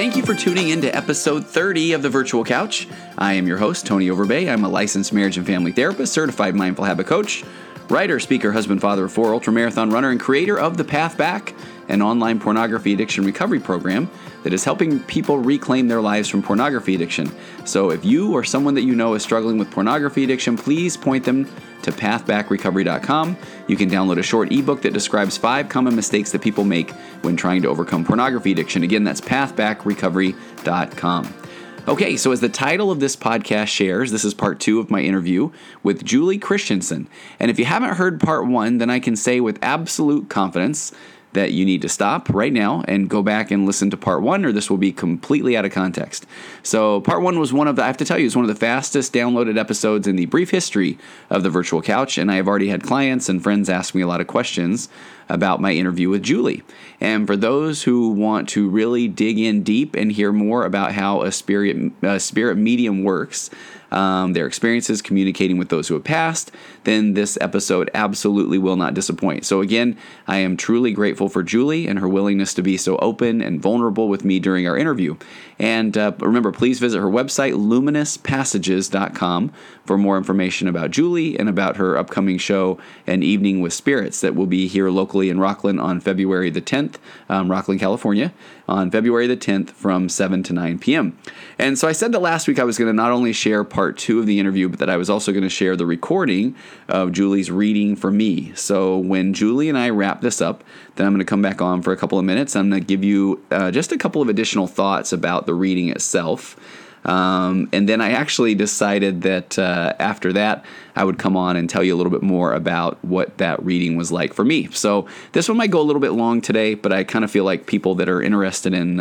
Thank you for tuning in to episode 30 of The Virtual Couch. I am your host, Tony Overbay. I'm a licensed marriage and family therapist, certified mindful habit coach, writer, speaker, husband, father of 4, ultramarathon runner, and creator of The Path Back, an online pornography addiction recovery program that is helping people reclaim their lives from pornography addiction. So if you or someone that you know is struggling with pornography addiction, please point them to pathbackrecovery.com. You can download a short ebook that describes 5 common mistakes that people make when trying to overcome pornography addiction. Again, that's pathbackrecovery.com. Okay, so as the title of this podcast shares, this is part 2 of my interview with Julie Christensen. And if you haven't heard part 1, then I can say with absolute confidence that you need to stop right now and go back and listen to part 1, or this will be completely out of context. So part 1 was I have to tell you, it's one of the fastest downloaded episodes in the brief history of The Virtual Couch, and I have already had clients and friends ask me a lot of questions about my interview with Julie. And for those who want to really dig in deep and hear more about how a spirit medium works, their experiences communicating with those who have passed, then this episode absolutely will not disappoint. So again, I am truly grateful for Julie and her willingness to be so open and vulnerable with me during our interview. And remember, please visit her website, luminouspassages.com, for more information about Julie and about her upcoming show, An Evening with Spirits, that will be here locally in Rockland on February the 10th, Rockland, California, on February the 10th from 7 to 9 p.m. And so I said that last week I was going to not only share part 2 of the interview, but that I was also going to share the recording of Julie's reading for me. So when Julie and I wrap this up, then I'm going to come back on for a couple of minutes. I'm going to give you just a couple of additional thoughts about the reading itself. And then I actually decided that after that, I would come on and tell you a little bit more about what that reading was like for me. So this one might go a little bit long today, but I kind of feel like people that are interested in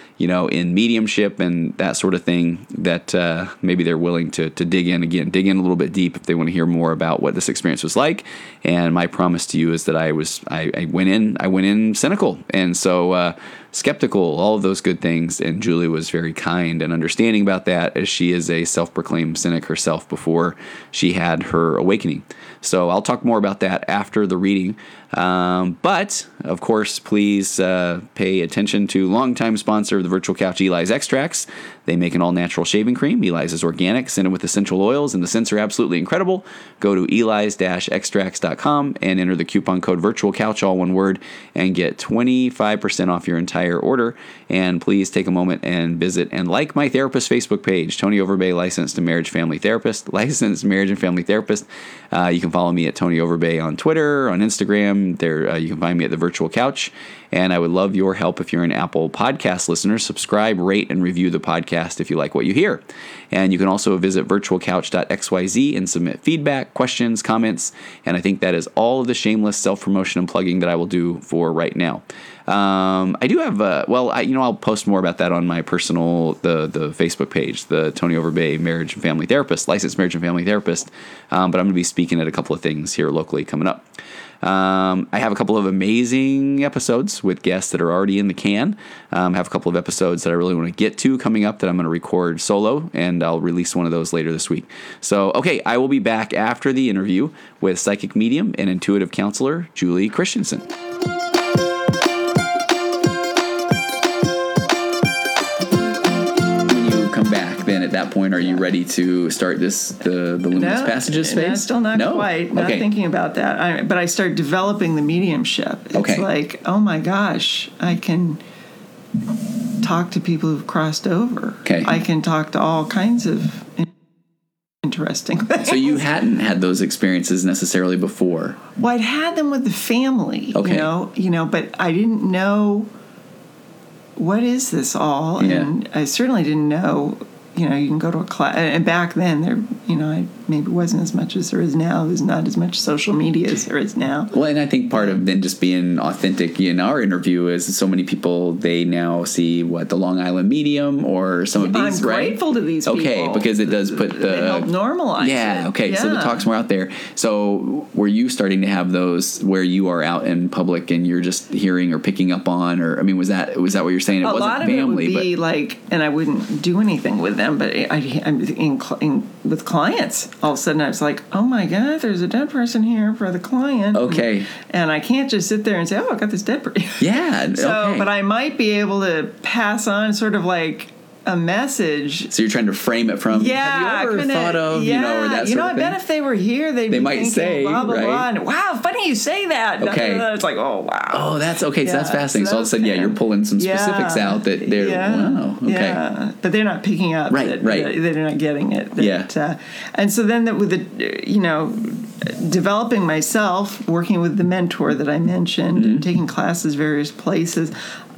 in mediumship and that sort of thing, that maybe they're willing to dig in a little bit deep if they want to hear more about what this experience was like. And my promise to you is that I went in cynical, and so skeptical, all of those good things. And Julie was very kind and understanding about that, as she is a self-proclaimed cynic herself before she had her awakening. So I'll talk more about that after the reading. But, of course, please pay attention to longtime sponsor of the Virtual Couch, Eli's Extracts. They make an all-natural shaving cream. Eli's is organic, scented with essential oils, and the scents are absolutely incredible. Go to elis-extracts.com and enter the coupon code VirtualCouch, all one word, and get 25% off your entire order. And please take a moment and visit and like my therapist Facebook page, Tony Overbay, licensed marriage and family therapist. You can follow me at Tony Overbay on Twitter, on Instagram. There, you can find me at The Virtual Couch. And I would love your help if you're an Apple Podcast listener. Subscribe, rate, and review the podcast if you like what you hear. And you can also visit virtualcouch.xyz and submit feedback, questions, comments. And I think that is all of the shameless self-promotion and plugging that I will do for right now. I do have, I'll post more about that on my personal, the Facebook page, the Tony Overbay Marriage and Family Therapist, licensed marriage and family therapist. But I'm going to be speaking at a couple of things here locally coming up. I have a couple of amazing episodes with guests that are already in the can. I have a couple of episodes that I really want to get to coming up that I'm going to record solo, and I'll release one of those later this week. So, okay, I will be back after the interview with psychic medium and intuitive counselor Julie Christensen. Then at that point, are you ready to start the Luminous Passages phase? No, still not quite. Not thinking about that. But I start developing the mediumship. It's like, oh my gosh, I can talk to people who've crossed over. Okay. I can talk to all kinds of interesting things. So you hadn't had those experiences necessarily before? Well, I'd had them with the family, but I didn't know, what is this all? And I certainly didn't know. You can go to a class, and back then there, I maybe wasn't as much as there is now. There's not as much social media as there is now. Well, and I think part of then just being authentic in our interview is so many people, they now see the Long Island Medium or some of these, I'm grateful to these people. Okay, because it does put they help normalize it. Okay, so the talk's more out there. So were you starting to have those where you are out in public and you're just hearing or picking up on, or was that what you're saying? It wasn't family, it would be and I wouldn't do anything with them. somebody. I'm with clients. All of a sudden, I was like, "Oh my God, there's a dead person here for the client." Okay. And I can't just sit there and say, "Oh, I got this dead person." Yeah. So, but I might be able to pass on sort of like a message. So you're trying to frame it from, have you ever thought of, or that sort of I bet if they were here, they might thinking, say, blah, blah, right? blah. And, wow, funny you say that. Okay. It's like, oh, wow. Oh, that's okay. So that's fascinating. So all of a sudden, you're pulling some specifics out that they're, wow, okay. Yeah. But they're not picking up. Right. They're not getting it. And so then with developing myself, working with the mentor that I mentioned, taking classes various places,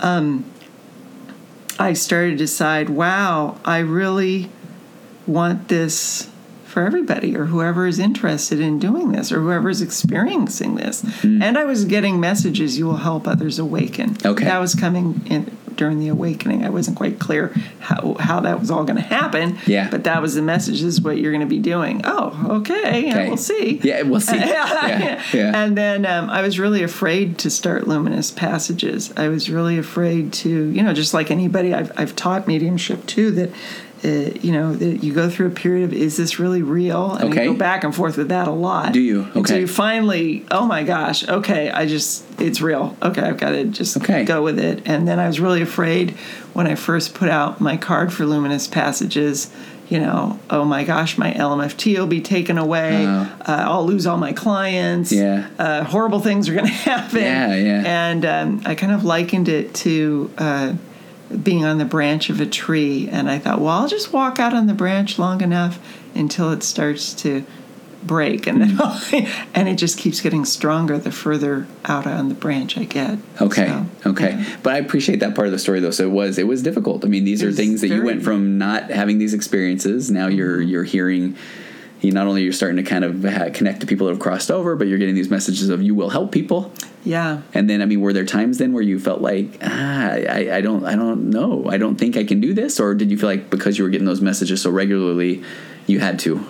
I started to decide, wow, I really want this for everybody, or whoever is interested in doing this, or whoever is experiencing this. And I was getting messages, you will help others awaken. Okay. That was coming in during the awakening. I wasn't quite clear how that was all going to happen. Yeah. But that was the message, this is what you're going to be doing. Oh, okay. Yeah, we'll see. Yeah, we'll see. Yeah. And then I was really afraid to start Luminous Passages. I was really afraid to, just like anybody, I've taught mediumship too, that that you go through a period of, is this really real? And you go back and forth with that a lot. Do you? Okay. Until you finally, oh my gosh, okay, it's real. Okay, I've got to just go with it. And then I was really afraid when I first put out my card for Luminous Passages, oh my gosh, my LMFT will be taken away. I'll lose all my clients. Yeah. Horrible things are going to happen. Yeah. And I kind of likened it to being on the branch of a tree, and I thought, well, I'll just walk out on the branch long enough until it starts to break, and then and it just keeps getting stronger the further out on the branch I get. Okay. But I appreciate that part of the story, though. So it was difficult. I mean, these are things that you went from not having these experiences. Now you're hearing. Not only you're starting to kind of connect to people that have crossed over, but you're getting these messages of you will help people. Yeah. And then, I mean, were there times then where you felt like, I don't know, I don't think I can do this? Or did you feel like because you were getting those messages so regularly, you had to?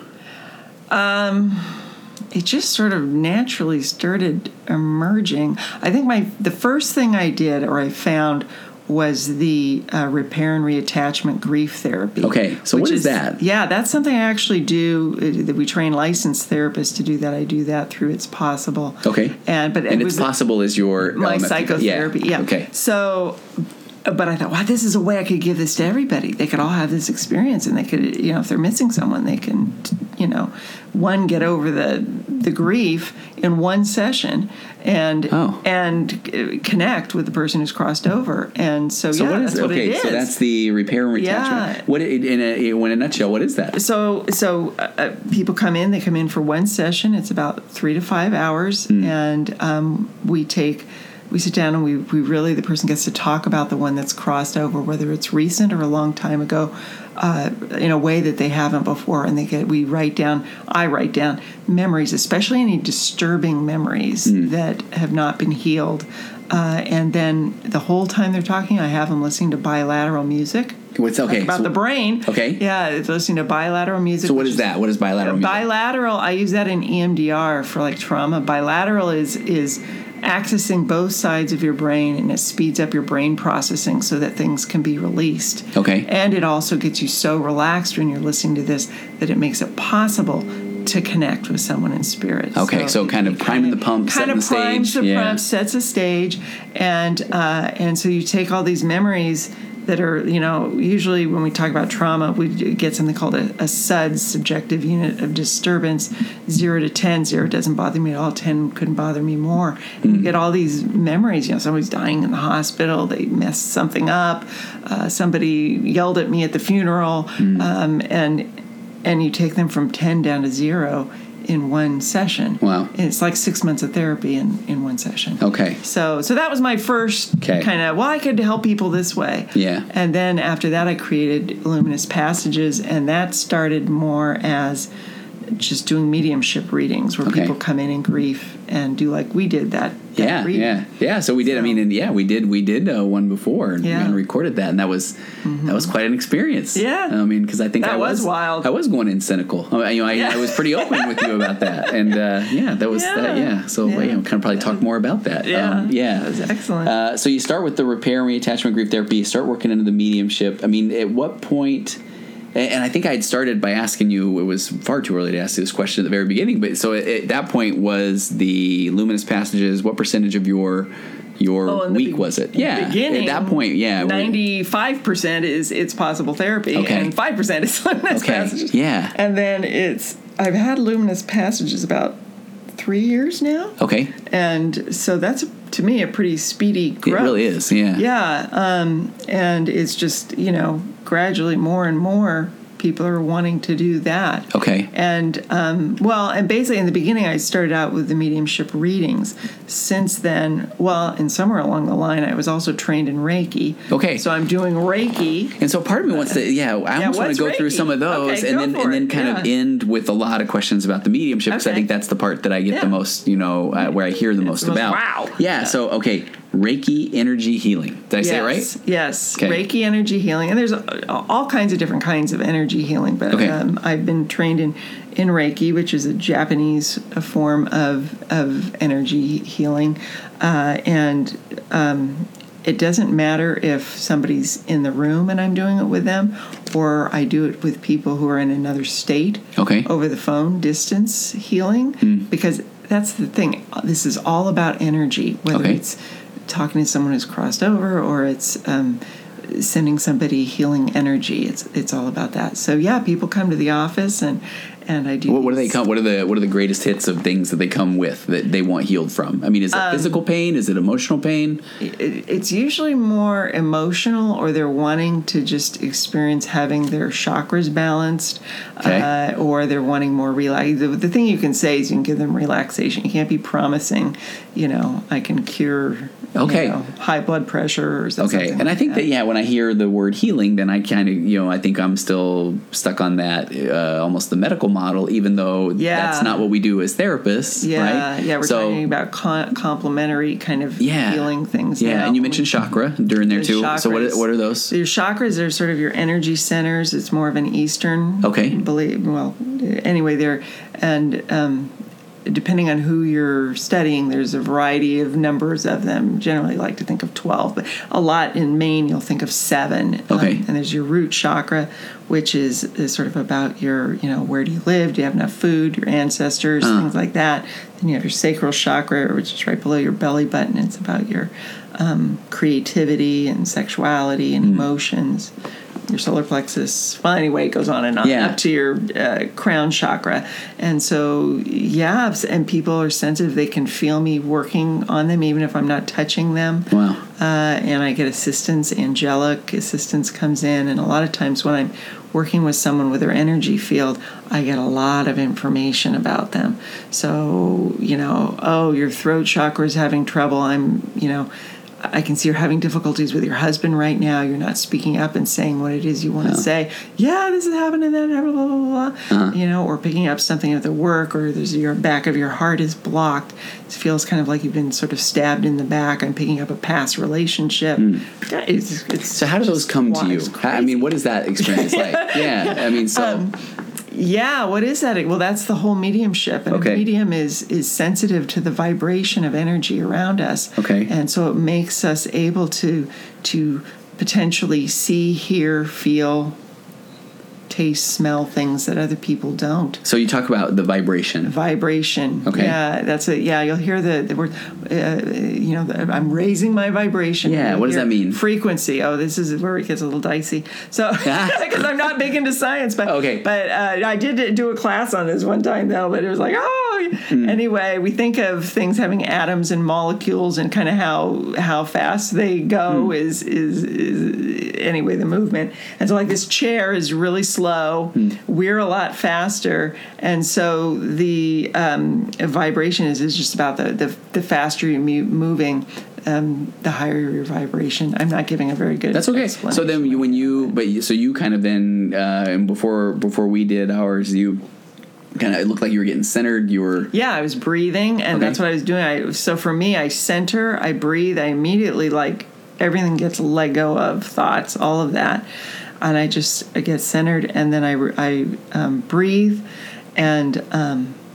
It just sort of naturally started emerging. I think the first thing I did, or I found, was the repair and reattachment grief therapy. Okay, so what is that? Yeah, that's something I actually do. That we train licensed therapists to do that. I do that through It's Possible. Okay, and It's Possible is your my psychotherapy. Yeah. Okay. So, but I thought, wow, this is a way I could give this to everybody. They could all have this experience, and they could, if they're missing someone, they can, one, get over the grief in one session, and connect with the person who's crossed over. And so that's what it is. So that's the repair and reattachment. Yeah. What in a nutshell, what is that? So people come in. They come in for one session. It's about 3 to 5 hours, and we sit down and we really, the person gets to talk about the one that's crossed over, whether it's recent or a long time ago, in a way that they haven't before. And I write down memories, especially any disturbing memories that have not been healed. And then the whole time they're talking, I have them listening to bilateral music. About the brain. Okay. Yeah, it's listening to bilateral music. So what is that? What is bilateral music? Bilateral, I use that in EMDR for like trauma. Bilateral is accessing both sides of your brain, and it speeds up your brain processing so that things can be released. Okay. And it also gets you so relaxed when you're listening to this that it makes it possible to connect with someone in spirit. Okay, so kind of priming the pump, setting the stage. Kind of primes the pump, sets a stage, and so you take all these memories that are, usually when we talk about trauma, we get something called a SUDS, subjective unit of disturbance, 0 to 10. 0 doesn't bother me at all. 10 couldn't bother me more. And you get all these memories. Somebody's dying in the hospital. They messed something up. Somebody yelled at me at the funeral. And you take them from 10 down to 0 in one session. Wow. And it's like 6 months of therapy in one session. Okay. So that was my first kind of, I could help people this way. Yeah. And then after that, I created Luminous Passages, and that started more as just doing mediumship readings where people come in grief and do like we did that reading. Yeah. So we did. We did one before and recorded that, and that was quite an experience. Yeah. Because I think that was wild. I was going in cynical. I was pretty open with you about that, and that was that. Yeah. So kind of probably talk more about that. Yeah. That was excellent. So you start with the repair and reattachment grief therapy. You start working into the mediumship. At what point And I think I had started by asking you, it was far too early to ask this question at the very beginning, but so at that point was the luminous passages, what percentage of your week was it? Yeah. Beginning, at that point, 95% is it's possible therapy, and 5% is luminous passages. Yeah. And then I've had luminous passages about 3 years now. Okay. And so that's, to me, a pretty speedy growth. It really is, yeah. Yeah. And it's just, gradually more and more people are wanting to do that. Okay. And, and basically in the beginning I started out with the mediumship readings. Since then, and somewhere along the line I was also trained in Reiki. Okay. So I'm doing Reiki. And so part of me wants to, I almost want to go through some of those and then kind of end with a lot of questions about the mediumship, because I think that's the part that I get the most, where I hear the most about. Wow. Yeah. So, okay. Reiki energy healing. Did I say it right? Yes. Okay. Reiki energy healing. And there's all kinds of different kinds of energy healing. But I've been trained in Reiki, which is a Japanese form of energy healing. And it doesn't matter if somebody's in the room and I'm doing it with them, or I do it with people who are in another state. Okay. Over the phone, distance healing. Because that's the thing. This is all about energy, whether it's talking to someone who's crossed over or it's sending somebody healing energy. It's all about that. So people come to the office and I do. What do they come? What are the greatest hits of things that they come with that they want healed from? I mean, is it physical pain? Is it emotional pain? It's usually more emotional, or they're wanting to just experience having their chakras balanced, or they're wanting more relax. The thing you can say is you can give them relaxation. You can't be promising, I can cure. High blood pressure or something. Okay, and I think that when I hear the word healing, then I kind of I think I'm still stuck on that almost the medical model, even though that's not what we do as therapists. Right? We're talking about complementary kind of healing things. Yeah, and you mentioned chakra during there too. Chakras. So what are those? Your chakras are sort of your energy centers. It's more of an Eastern belief. Well, anyway, they're depending on who you're studying, there's a variety of numbers of them. Generally, I like to think of 12, but a lot in Maine, you'll think of 7. Okay. And there's your root chakra, which is sort of about your, where do you live? Do you have enough food? Your ancestors, things like that. Then you have your sacral chakra, which is right below your belly button. It's about your creativity and sexuality and emotions. Your solar plexus. Well, anyway, it goes on and on up to your crown chakra. And so, and people are sensitive. They can feel me working on them, even if I'm not touching them. Wow. And I get assistance. Angelic assistance comes in. And a lot of times when I'm working with someone with their energy field, I get a lot of information about them. So, your throat chakra is having trouble. I can see you're having difficulties with your husband right now. You're not speaking up and saying what it is you want to say. Yeah, this is happening, that happening, blah, blah, blah. Or picking up something at the work, or your back of your heart is blocked. It feels kind of like you've been sort of stabbed in the back. I'm picking up a past relationship. So how do those come to you? What is that experience like? What is that? Well, that's the whole mediumship. And a medium is sensitive to the vibration of energy around us. Okay. And so it makes us able to potentially see, hear, feel, taste, smell things that other people don't. So you talk about the vibration. Vibration. Okay. Yeah, that's it. Yeah, you'll hear the word, I'm raising my vibration. Yeah, what does that mean? Frequency. Oh, this is where it gets a little dicey. So, because I'm not big into science, but I did do a class on this one time, though, but it was like, Anyway, we think of things having atoms and molecules, and kind of how fast they go is anyway the movement. And so, like, this chair is really slow. We're a lot faster, and so the vibration is just about the faster you're moving. The higher your vibration. I'm not giving a very good. That's okay. So then, you kind of then, and before we did ours, you kind of, it looked like you were getting centered. You were. Yeah, I was breathing, and that's what I was doing. So for me, I center, I breathe, I immediately, like, everything gets let go of thoughts, all of that, and I get centered, and then I breathe, and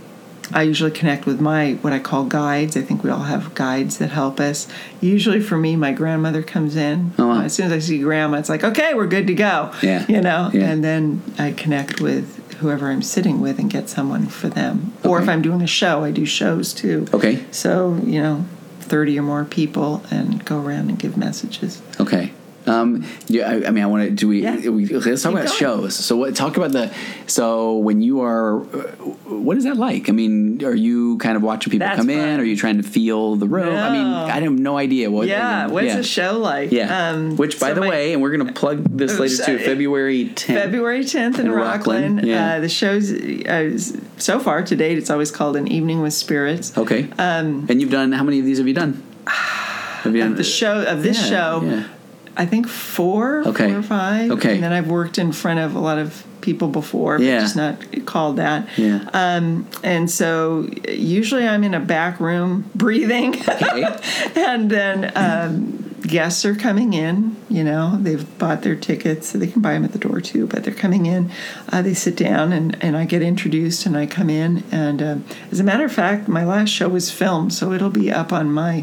I usually connect with what I call guides. I think we all have guides that help us. Usually for me, my grandmother comes in. Oh, wow. As soon as I see Grandma, it's like, okay, we're good to go. Yeah. Yeah. And then I connect with whoever I'm sitting with and get someone for them. Okay. Or if I'm doing a show, I do shows too. Okay. So, 30 or more people and go around and give messages. Okay. I want to. Let's talk about shows. So talk about so when you are, what is that like? I mean, are you kind of watching people come in? Are you trying to feel the room? No. I mean, I have no idea what. Yeah. What's a show like? Yeah. Which, by the way, and we're going to plug this later too. February 10th. February 10th in Rockland. Yeah. The show's so far to date, it's always called An Evening with Spirits. Okay. And you've done, how many of these have you done? Have you done this show? Yeah. I think 4 or 5. Okay. And then I've worked in front of a lot of people before, but just not called that. Yeah. And so usually I'm in a back room breathing. Okay. And then guests are coming in, they've bought their tickets, so they can buy them at the door too, but they're coming in, they sit down and I get introduced and I come in. And as a matter of fact, my last show was filmed, so it'll be up on my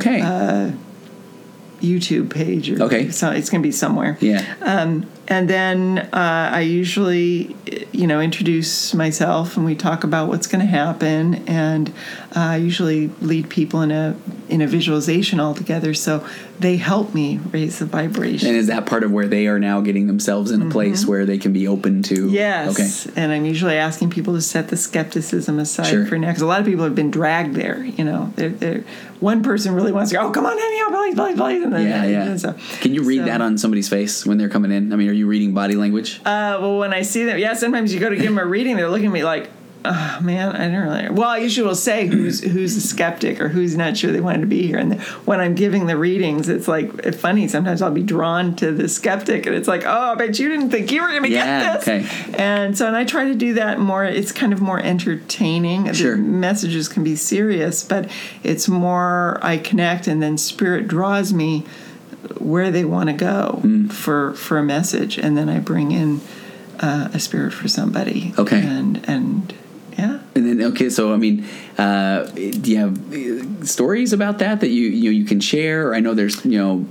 YouTube page. So it's going to be somewhere. Yeah. And then I usually, introduce myself and we talk about what's going to happen. And I usually lead people in a visualization altogether. So they help me raise the vibration. And is that part of where they are now getting themselves in a place where they can be open to? Yes. Okay. And I'm usually asking people to set the skepticism aside for now. Because a lot of people have been dragged there. They're one person really wants to go, oh, come on in, please. And then, So, can you read that on somebody's face when they're coming in? I mean, are you reading body language? Well, when I see them, sometimes you go to give them a reading, they're looking at me like, oh, man, I don't really. Well, I usually will say who's a skeptic or who's not sure they wanted to be here. And when I'm giving the readings, it's like funny. Sometimes I'll be drawn to the skeptic, and it's like, oh, I bet you didn't think you were going to get this. Okay. And I try to do that more. It's kind of more entertaining. Sure. The messages can be serious, but it's more I connect, and then Spirit draws me where they want to go for a message, and then I bring in a spirit for somebody. Okay. And yeah. And then so I mean, do you have stories about that you can share? Or I know there's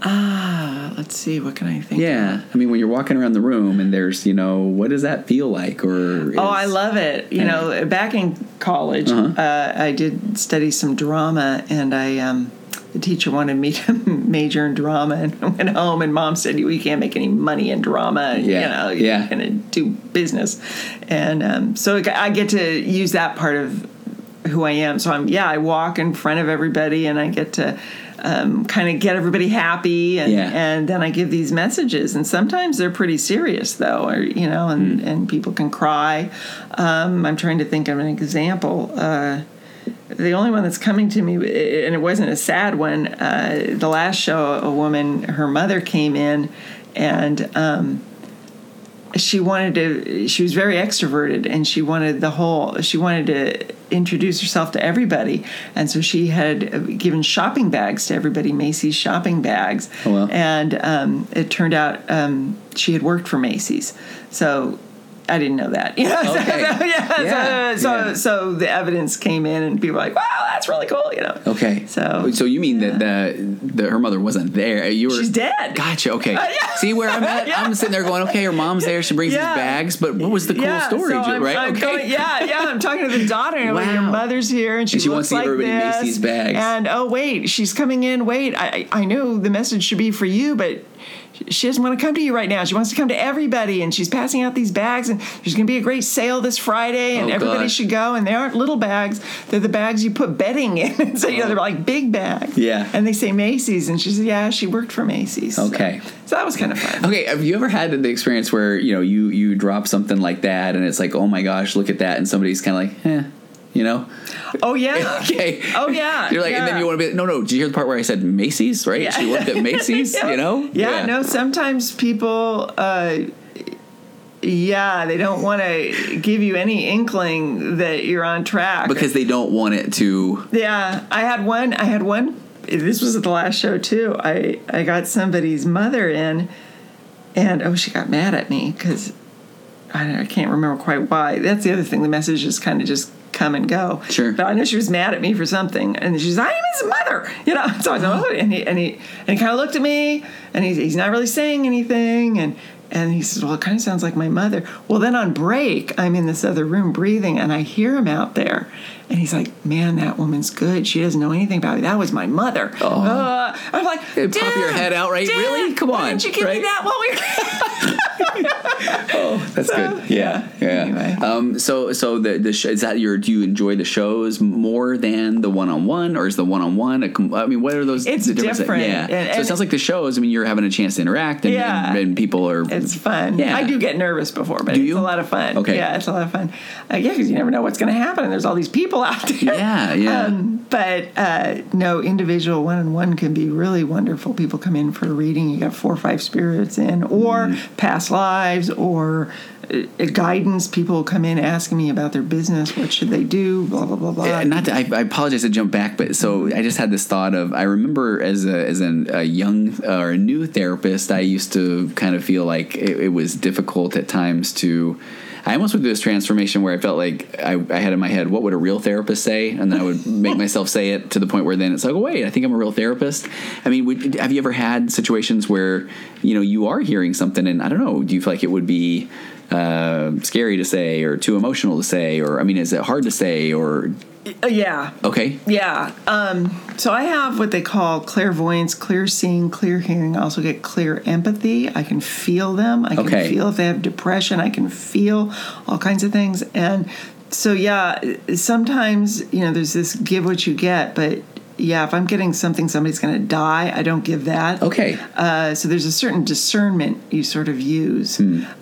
let's see, what can I think? Yeah, of? I mean, when you're walking around the room and there's what does that feel like? Or I love it. Back in college, I did study some drama, and the teacher wanted me to major in drama, and I went home and Mom said, you can't make any money in drama. You're going to do business. And so I get to use that part of who I am. So I walk in front of everybody and I get to kind of get everybody happy. And then I give these messages. And sometimes they're pretty serious, though, and people can cry. I'm trying to think of an example. The only one that's coming to me, and it wasn't a sad one, the last show, a woman, her mother came in, and she was very extroverted, and she wanted to introduce herself to everybody. And so she had given shopping bags to everybody, Macy's shopping bags. Oh, wow. And it turned out she had worked for Macy's. So I didn't know that. Okay. So the evidence came in, and people were like, "Wow, that's really cool." Okay. So you mean that her mother wasn't there? She's dead. Gotcha. Okay. See where I'm at? I'm sitting there going, "Okay, her mom's there. She brings these bags." But what was the cool story? I'm going, I'm talking to the daughter, and your mother's here, and she wants to give everybody Macy's bags. And wait, she's coming in. Wait, I know the message should be for you, but she doesn't want to come to you right now. She wants to come to everybody, and she's passing out these bags, and there's going to be a great sale this Friday, and everybody should go. And they aren't little bags; they're the bags you put bedding in. And so they're like big bags. Yeah. And they say Macy's, and she said, "Yeah, she worked for Macy's." Okay. So that was kind of fun. Okay, have you ever had the experience where you drop something like that, and it's like, oh my gosh, look at that, and somebody's kind of like, Oh yeah. Okay. Oh yeah. You're like, and then you want to be no. Did you hear the part where I said Macy's? Right? She worked at Macy's. Yeah. No. Sometimes people, they don't want to give you any inkling that you're on track because they don't want it to. Yeah. I had one. This was at the last show too. I got somebody's mother in, and she got mad at me because I can't remember quite why. That's the other thing. The messages kind of just come and go. Sure. But I know she was mad at me for something, and she's, I am his mother, So I thought, and he kind of looked at me, and he's not really saying anything, and he says, well, it kind of sounds like my mother. Well, then on break, I'm in this other room breathing, and I hear him out there. And he's like, man, that woman's good. She doesn't know anything about me. That was my mother. Oh. I'm like, pop your head out, right? Really? Come on. Why didn't you give me that while we were... That's good. Yeah. Anyway. So the show, is that do you enjoy the shows more than the one-on-one, or is the one-on-one what are those? It's different. Yeah. So it sounds like the shows, you're having a chance to interact, and people are... It's fun. Yeah. I do get nervous before, but it's a lot of fun. Okay. Yeah, it's a lot of fun. Because you never know what's going to happen, and there's all these people out there. Yeah. But no, individual one-on-one can be really wonderful. People come in for a reading. You got 4 or 5 spirits in, or past lives, or guidance. People come in asking me about their business. What should they do? Blah blah blah blah. I apologize to jump back, but so I just had this thought of, I remember as a young or a new therapist, I used to kind of feel like it was difficult at times to. I almost went through this transformation where I felt like I had in my head, what would a real therapist say? And then I would make myself say it to the point where then it's like, oh, wait, I think I'm a real therapist. Have you ever had situations where, you are hearing something and I don't know, do you feel like it would be scary to say or too emotional to say? Or, is it hard to say or... Yeah. Okay. Yeah. So I have what they call clairvoyance, clear seeing, clear hearing. I also get clear empathy. I can feel them. I can feel if they have depression. I can feel all kinds of things. And so, yeah, sometimes, there's this give what you get. But, yeah, if I'm getting something, somebody's going to die, I don't give that. Okay. So there's a certain discernment you sort of use.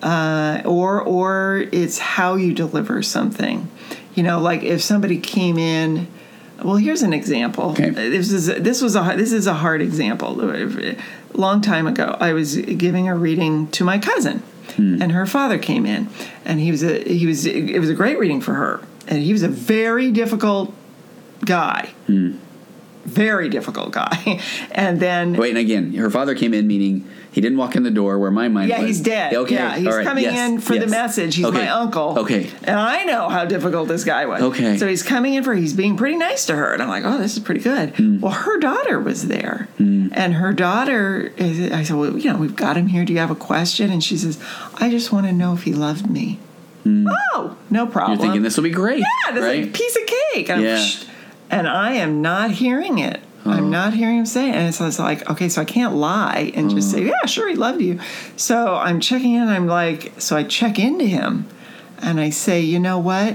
Or it's how you deliver something. Like if somebody came in, well, here's an example. Okay. This is a hard example. A long time ago, I was giving a reading to my cousin, and her father came in, and it was a great reading for her, and he was a very difficult guy. Very difficult guy. And then... Wait, and again, her father came in, meaning he didn't walk in the door where my mind was. Yeah, he's dead. Okay. Yeah, he's coming in for the message. He's my uncle. Okay. And I know how difficult this guy was. Okay. So he's coming in he's being pretty nice to her. And I'm like, oh, this is pretty good. Well, her daughter was there. And her daughter, I said, well, we've got him here. Do you have a question? And she says, I just want to know if he loved me. Oh, no problem. You're thinking this will be great. Yeah, this is a piece of cake. And I am not hearing it. I'm not hearing him say it. And so it's like, okay, so I can't lie and just say, yeah, sure, he loved you. So I'm checking in. So I check into him. And I say, you know what?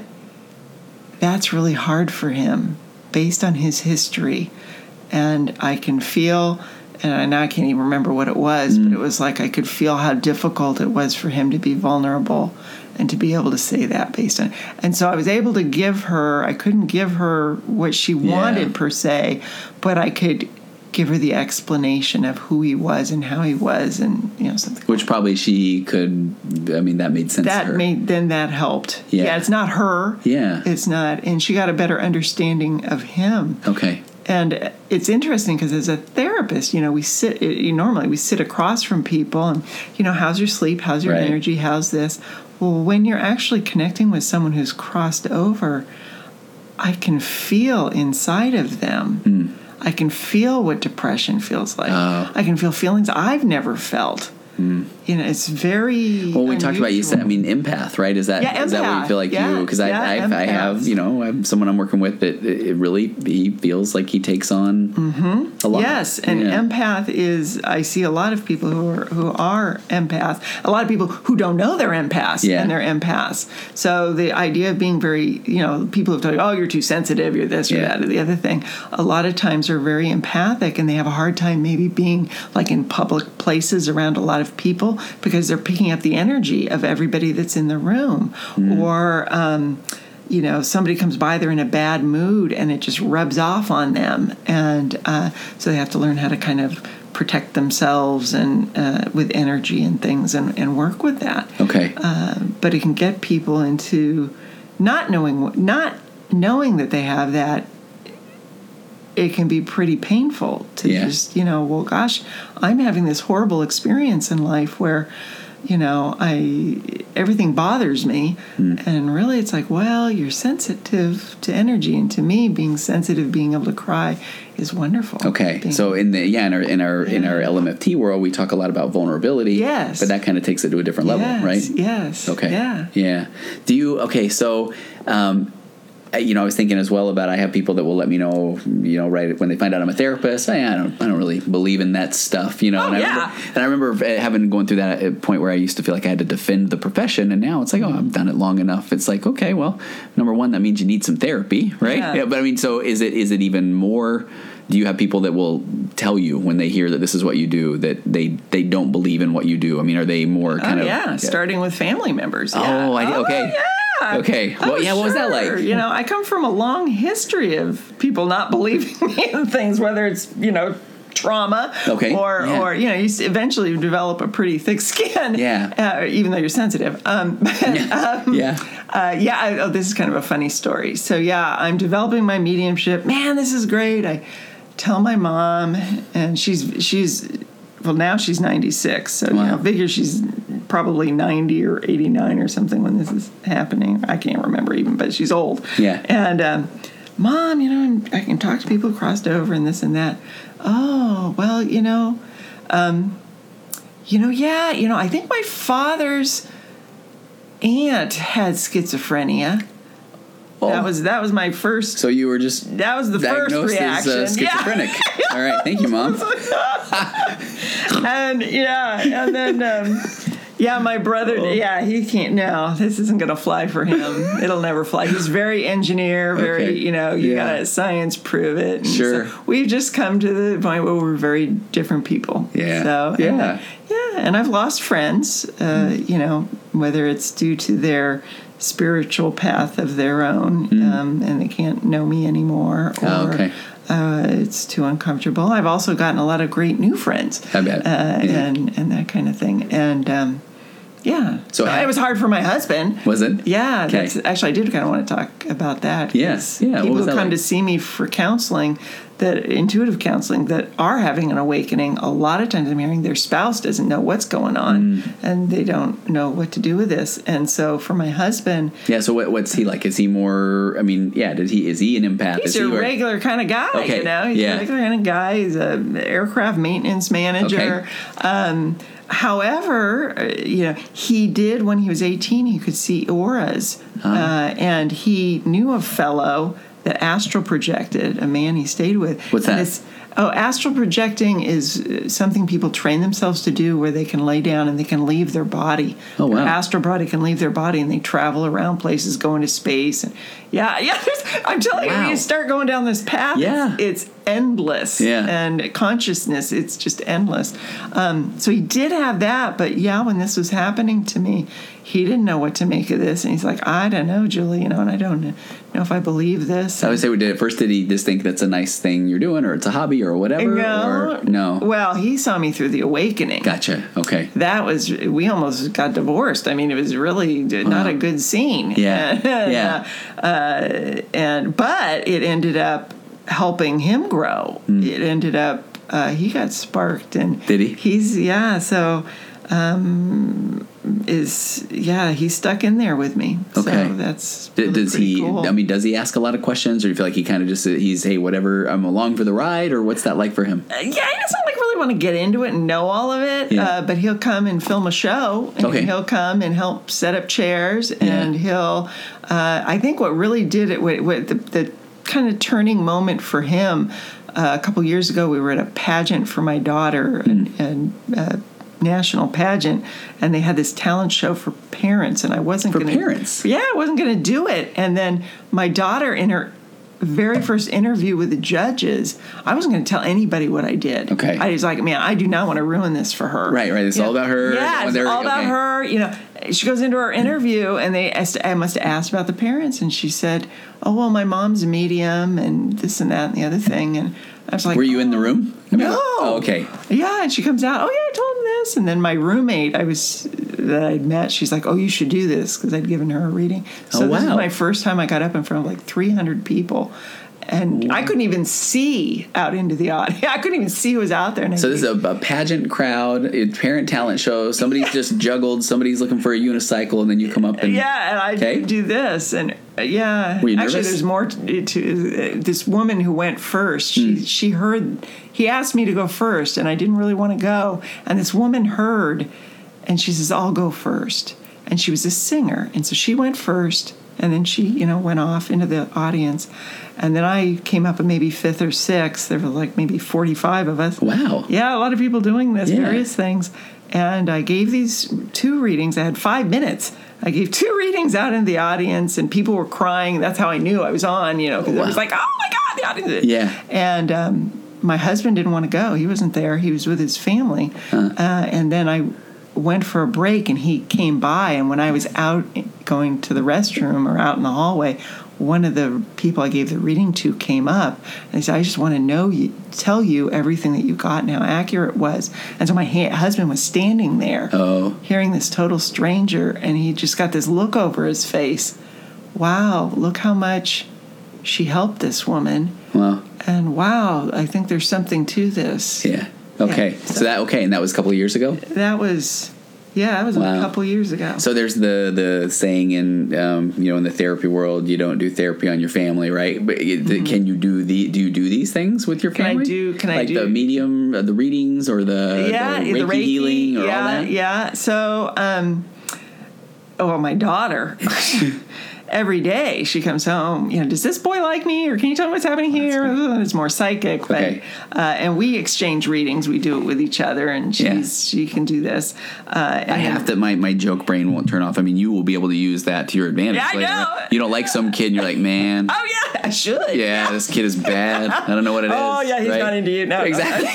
That's really hard for him based on his history. And I can feel, and I can't even remember what it was, but it was like I could feel how difficult it was for him to be vulnerable and to be able to say that based on... And so I was able to I couldn't give her what she wanted per se, but I could give her the explanation of who he was and how he was and, something. Which probably she could, that made sense to her. Then that helped. Yeah, it's not her. Yeah. It's not, and she got a better understanding of him. Okay. And it's interesting because as a therapist, we sit across from people and, how's your sleep? How's your energy? How's this? Well, when you're actually connecting with someone who's crossed over, I can feel inside of them. I can feel what depression feels like. I can feel feelings I've never felt. It's very well. We unusual. talked about, you said, you right? Is that is that what you feel like you? Because I have I have someone I'm working with that it really he feels like he takes on a lot. Yes, and empath is. I see a lot of people who are empaths. A lot of people who don't know they're empaths and they're empaths. So the idea of being very people have told you, oh, you're too sensitive, you're this or that or the other thing. A lot of times are very empathic and they have a hard time maybe being like in public places around a lot of people because they're picking up the energy of everybody that's in the room. Or somebody comes by, they're in a bad mood and it just rubs off on them, and so they have to learn how to kind of protect themselves and with energy and things and work with that. But it can get people into not knowing that they have that. It can be pretty painful to just, well, gosh, I'm having this horrible experience in life where everything bothers me. And really it's like, well, you're sensitive to energy, and to me, being sensitive, being able to cry is wonderful. Okay. So in our LMFT world, we talk a lot about vulnerability. Yes. But that kind of takes it to a different level, right? Yes. Okay. Yeah. Yeah. So I was thinking as well about, I have people that will let me know, right when they find out I'm a therapist, I don't really believe in that stuff, Oh, I remember going through that at a point where I used to feel like I had to defend the profession, and now it's like, I've done it long enough. It's like, okay, well, number one, that means you need some therapy, right? Yeah. But I mean, so is it even more? Do you have people that will tell you when they hear that this is what you do, that they don't believe in what you do? I mean, are they more kind of... starting with family members. Oh, okay. Yeah. Okay. Well, what was that like? I come from a long history of people not believing me in things, whether it's, trauma or you eventually develop a pretty thick skin, even though you're sensitive. This is kind of a funny story. So, I'm developing my mediumship. Man, this is great. I tell my mom, and now she's 96, so figure she's probably 90 or 89 or something when this is happening. I can't remember even, but she's old. Yeah. And Mom, I can talk to people who crossed over and this and that. Oh, well, I think my father's aunt had schizophrenia. Oh. That was my first. So you were just that was the first reaction. As schizophrenic. Yeah. All right, thank you, Mom. and then my brother. He can't. No, this isn't going to fly for him. It'll never fly. He's very engineer. Very, you got science prove it. And sure. So we've just come to the point where we're very different people. Yeah. So and I've lost friends. Whether it's due to their spiritual path of their own, and they can't know me anymore, or it's too uncomfortable. I've also gotten a lot of great new friends. I bet. And that kind of thing. And so it was hard for my husband. Was it? Yeah. Okay. Actually, I did kind of want to talk about that. Yes. Yeah. People who come like? to see me for counseling, that intuitive counseling, that are having an awakening, a lot of times I'm hearing their spouse doesn't know what's going on, and they don't know what to do with this. And so for my husband... Yeah, so what's he like? Is he more... I mean, is he an empath? He's a regular kind of guy, He's a regular kind of guy. He's an aircraft maintenance manager. Okay. However, he did, when he was 18, he could see auras, and he knew a fellow that astral projected, a man he stayed with. What's that? Astral projecting is something people train themselves to do, where they can lay down and they can leave their body. Oh, wow. Their astral body can leave their body, and they travel around places, go into space. And I'm telling you, you start going down this path, it's endless. Yeah. And consciousness, it's just endless. So he did have that, but when this was happening to me, he didn't know what to make of this. And he's like, I don't know, Julie, and I don't know if I believe this. I would say, did he just think that's a nice thing you're doing, or it's a hobby or whatever? No. Well, he saw me through the awakening. Gotcha. Okay. We almost got divorced. I mean, it was really not a good scene. Yeah. But it ended up helping him grow. It ended up, he got sparked. And did he? He's stuck in there with me. Okay. So that's really cool. I mean, does he ask a lot of questions, or do you feel like he kind of he's, hey, whatever, I'm along for the ride, or what's that like for him? He doesn't really want to get into it and know all of it, but he'll come and film a show, and he'll come and help set up chairs, and he'll, I think what really did it, what the kind of turning moment for him, a couple years ago, we were at a pageant for my daughter, and national pageant, and they had this talent show for parents, and I wasn't going to... For parents? Yeah, I wasn't going to do it. And then my daughter, in her very first interview with the judges, I wasn't going to tell anybody what I did. Okay. I was like, man, I do not want to ruin this for her. Right. It's all about her. Yeah, it's all about her. She goes into our interview, and I must have asked about the parents, and she said, oh, well, my mom's a medium, and this and that and the other thing, and I was like... Were you in the room? No. Oh, okay. Yeah, and she comes out, I told him this. And then my roommate, I was that I'd met, she's like, "Oh, you should do this," because I'd given her a reading. So this was my first time I got up in front of like 300 people. And I couldn't even see out into the audience. I couldn't even see who was out there. And so this is a pageant crowd, a parent talent show. Somebody's just juggled. Somebody's looking for a unicycle, and then you come up and... Yeah, and I do this. And Were you nervous? Actually, there's more to this woman who went first. She heard... He asked me to go first, and I didn't really want to go. And this woman heard, and she says, "I'll go first." And she was a singer. And so she went first, and then she, went off into the audience. And then I came up at maybe 5th or 6th. There were like maybe 45 of us. Wow. Yeah, a lot of people doing this, various things. And I gave these 2 readings. I had 5 minutes. I gave 2 readings out in the audience, and people were crying. That's how I knew I was on, because it was like, "Oh, my God," the audience. Yeah. And my husband didn't want to go. He wasn't there. He was with his family. And then I went for a break, and he came by. And when I was out going to the restroom or out in the hallway, one of the people I gave the reading to came up, and they said, "I just want to tell you everything that you got and how accurate it was." And so my husband was standing there, hearing this total stranger, and he just got this look over his face. Wow, look how much she helped this woman. Wow. And wow, I think there's something to this. Yeah. Okay. Yeah, so and that was a couple of years ago? That was a couple years ago. So there's the saying in in the therapy world, you don't do therapy on your family, right? But can you do you do these things with your family? Can I do the medium, the readings, or the Reiki healing, or all that? Yeah. So, my daughter. Every day she comes home, does this boy like me, or can you tell me what's happening here? It's more psychic, but and we exchange readings. We do it with each other, and she can do this. I have to. My joke brain won't turn off. I mean, you will be able to use that to your advantage. Yeah, later. I know. You don't like some kid, and you're like, "Man, oh yeah, I should. Yeah, this kid is bad. I don't know what it is." Oh yeah, he's not into you. No, exactly.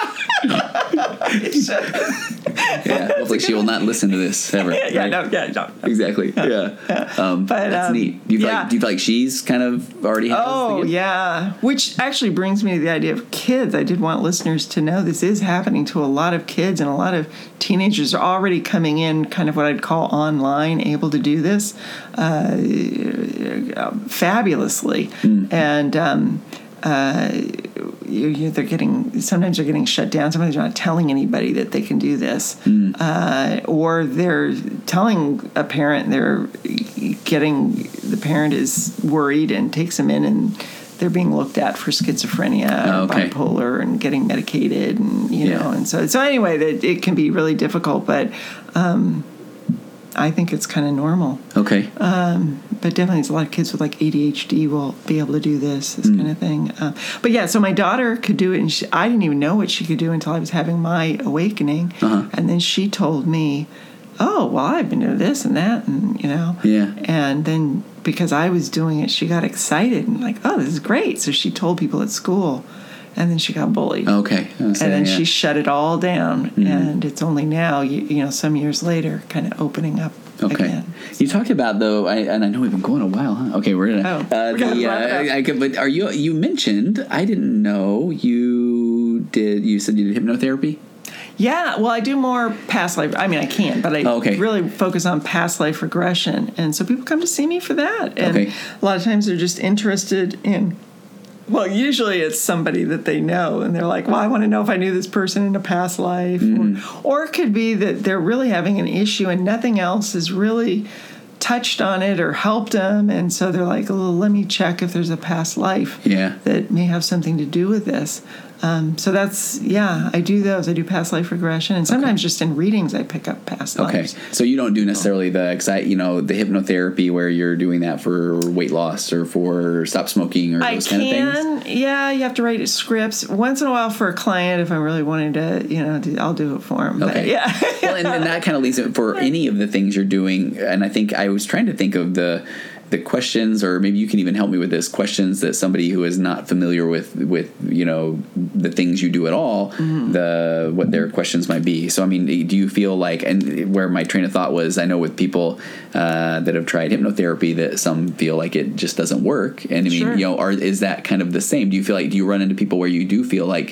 Yeah, hopefully she will not listen to this ever. No. Exactly. Yeah. But that's neat. Do you feel like she's kind of already has the gift? Yeah. Which actually brings me to the idea of kids. I did want listeners to know this is happening to a lot of kids, and a lot of teenagers are already coming in kind of what I'd call online, able to do this fabulously. And sometimes they're getting shut down. Sometimes they're not telling anybody that they can do this, or they're telling a parent. The parent is worried and takes them in, and they're being looked at for schizophrenia, or bipolar, and getting medicated, and and so anyway, that it can be really difficult, but I think it's kind of normal. Okay. But definitely there's a lot of kids with like ADHD will be able to do this kind of thing. But yeah, so my daughter could do it, and I didn't even know what she could do until I was having my awakening. And then she told me, "Oh, well, I've been doing this and that," and Yeah. And then because I was doing it, she got excited and like, "Oh, this is great." So she told people at school. And then she got bullied. Okay. And then she shut it all down. And it's only now, some years later, kind of opening up again. You talked about, though, and I know we've been going a while, huh? Okay, we're going to... but you mentioned, I didn't know, you said you did hypnotherapy? Yeah, well, I do more past life. I mean, I can, but I really focus on past life regression. And so people come to see me for that. And a lot of times they're just interested in... Well, usually it's somebody that they know, and they're like, "Well, I want to know if I knew this person in a past life." Or it could be that they're really having an issue and nothing else has really touched on it or helped them, and so they're like, "Well, let me check if there's a past life that may have something to do with this." So that's, I do those. I do past life regression, and sometimes just in readings I pick up past lives. Okay, so you don't do necessarily the hypnotherapy where you're doing that for weight loss or for stop smoking or those kind of things? Yeah, you have to write scripts. Once in a while for a client, if I'm really wanting to, I'll do it for them. Okay. But, yeah. Well, and that kind of leads it for any of the things you're doing, and I think I was trying to think of the questions, or maybe you can even help me with this, questions that somebody who is not familiar with the things you do at all, what their questions might be. So I mean, do you feel like, and where my train of thought was, I know with people that have tried hypnotherapy that some feel like it just doesn't work, and I mean, is that kind of the same? Do you feel like, do you run into people where you do feel like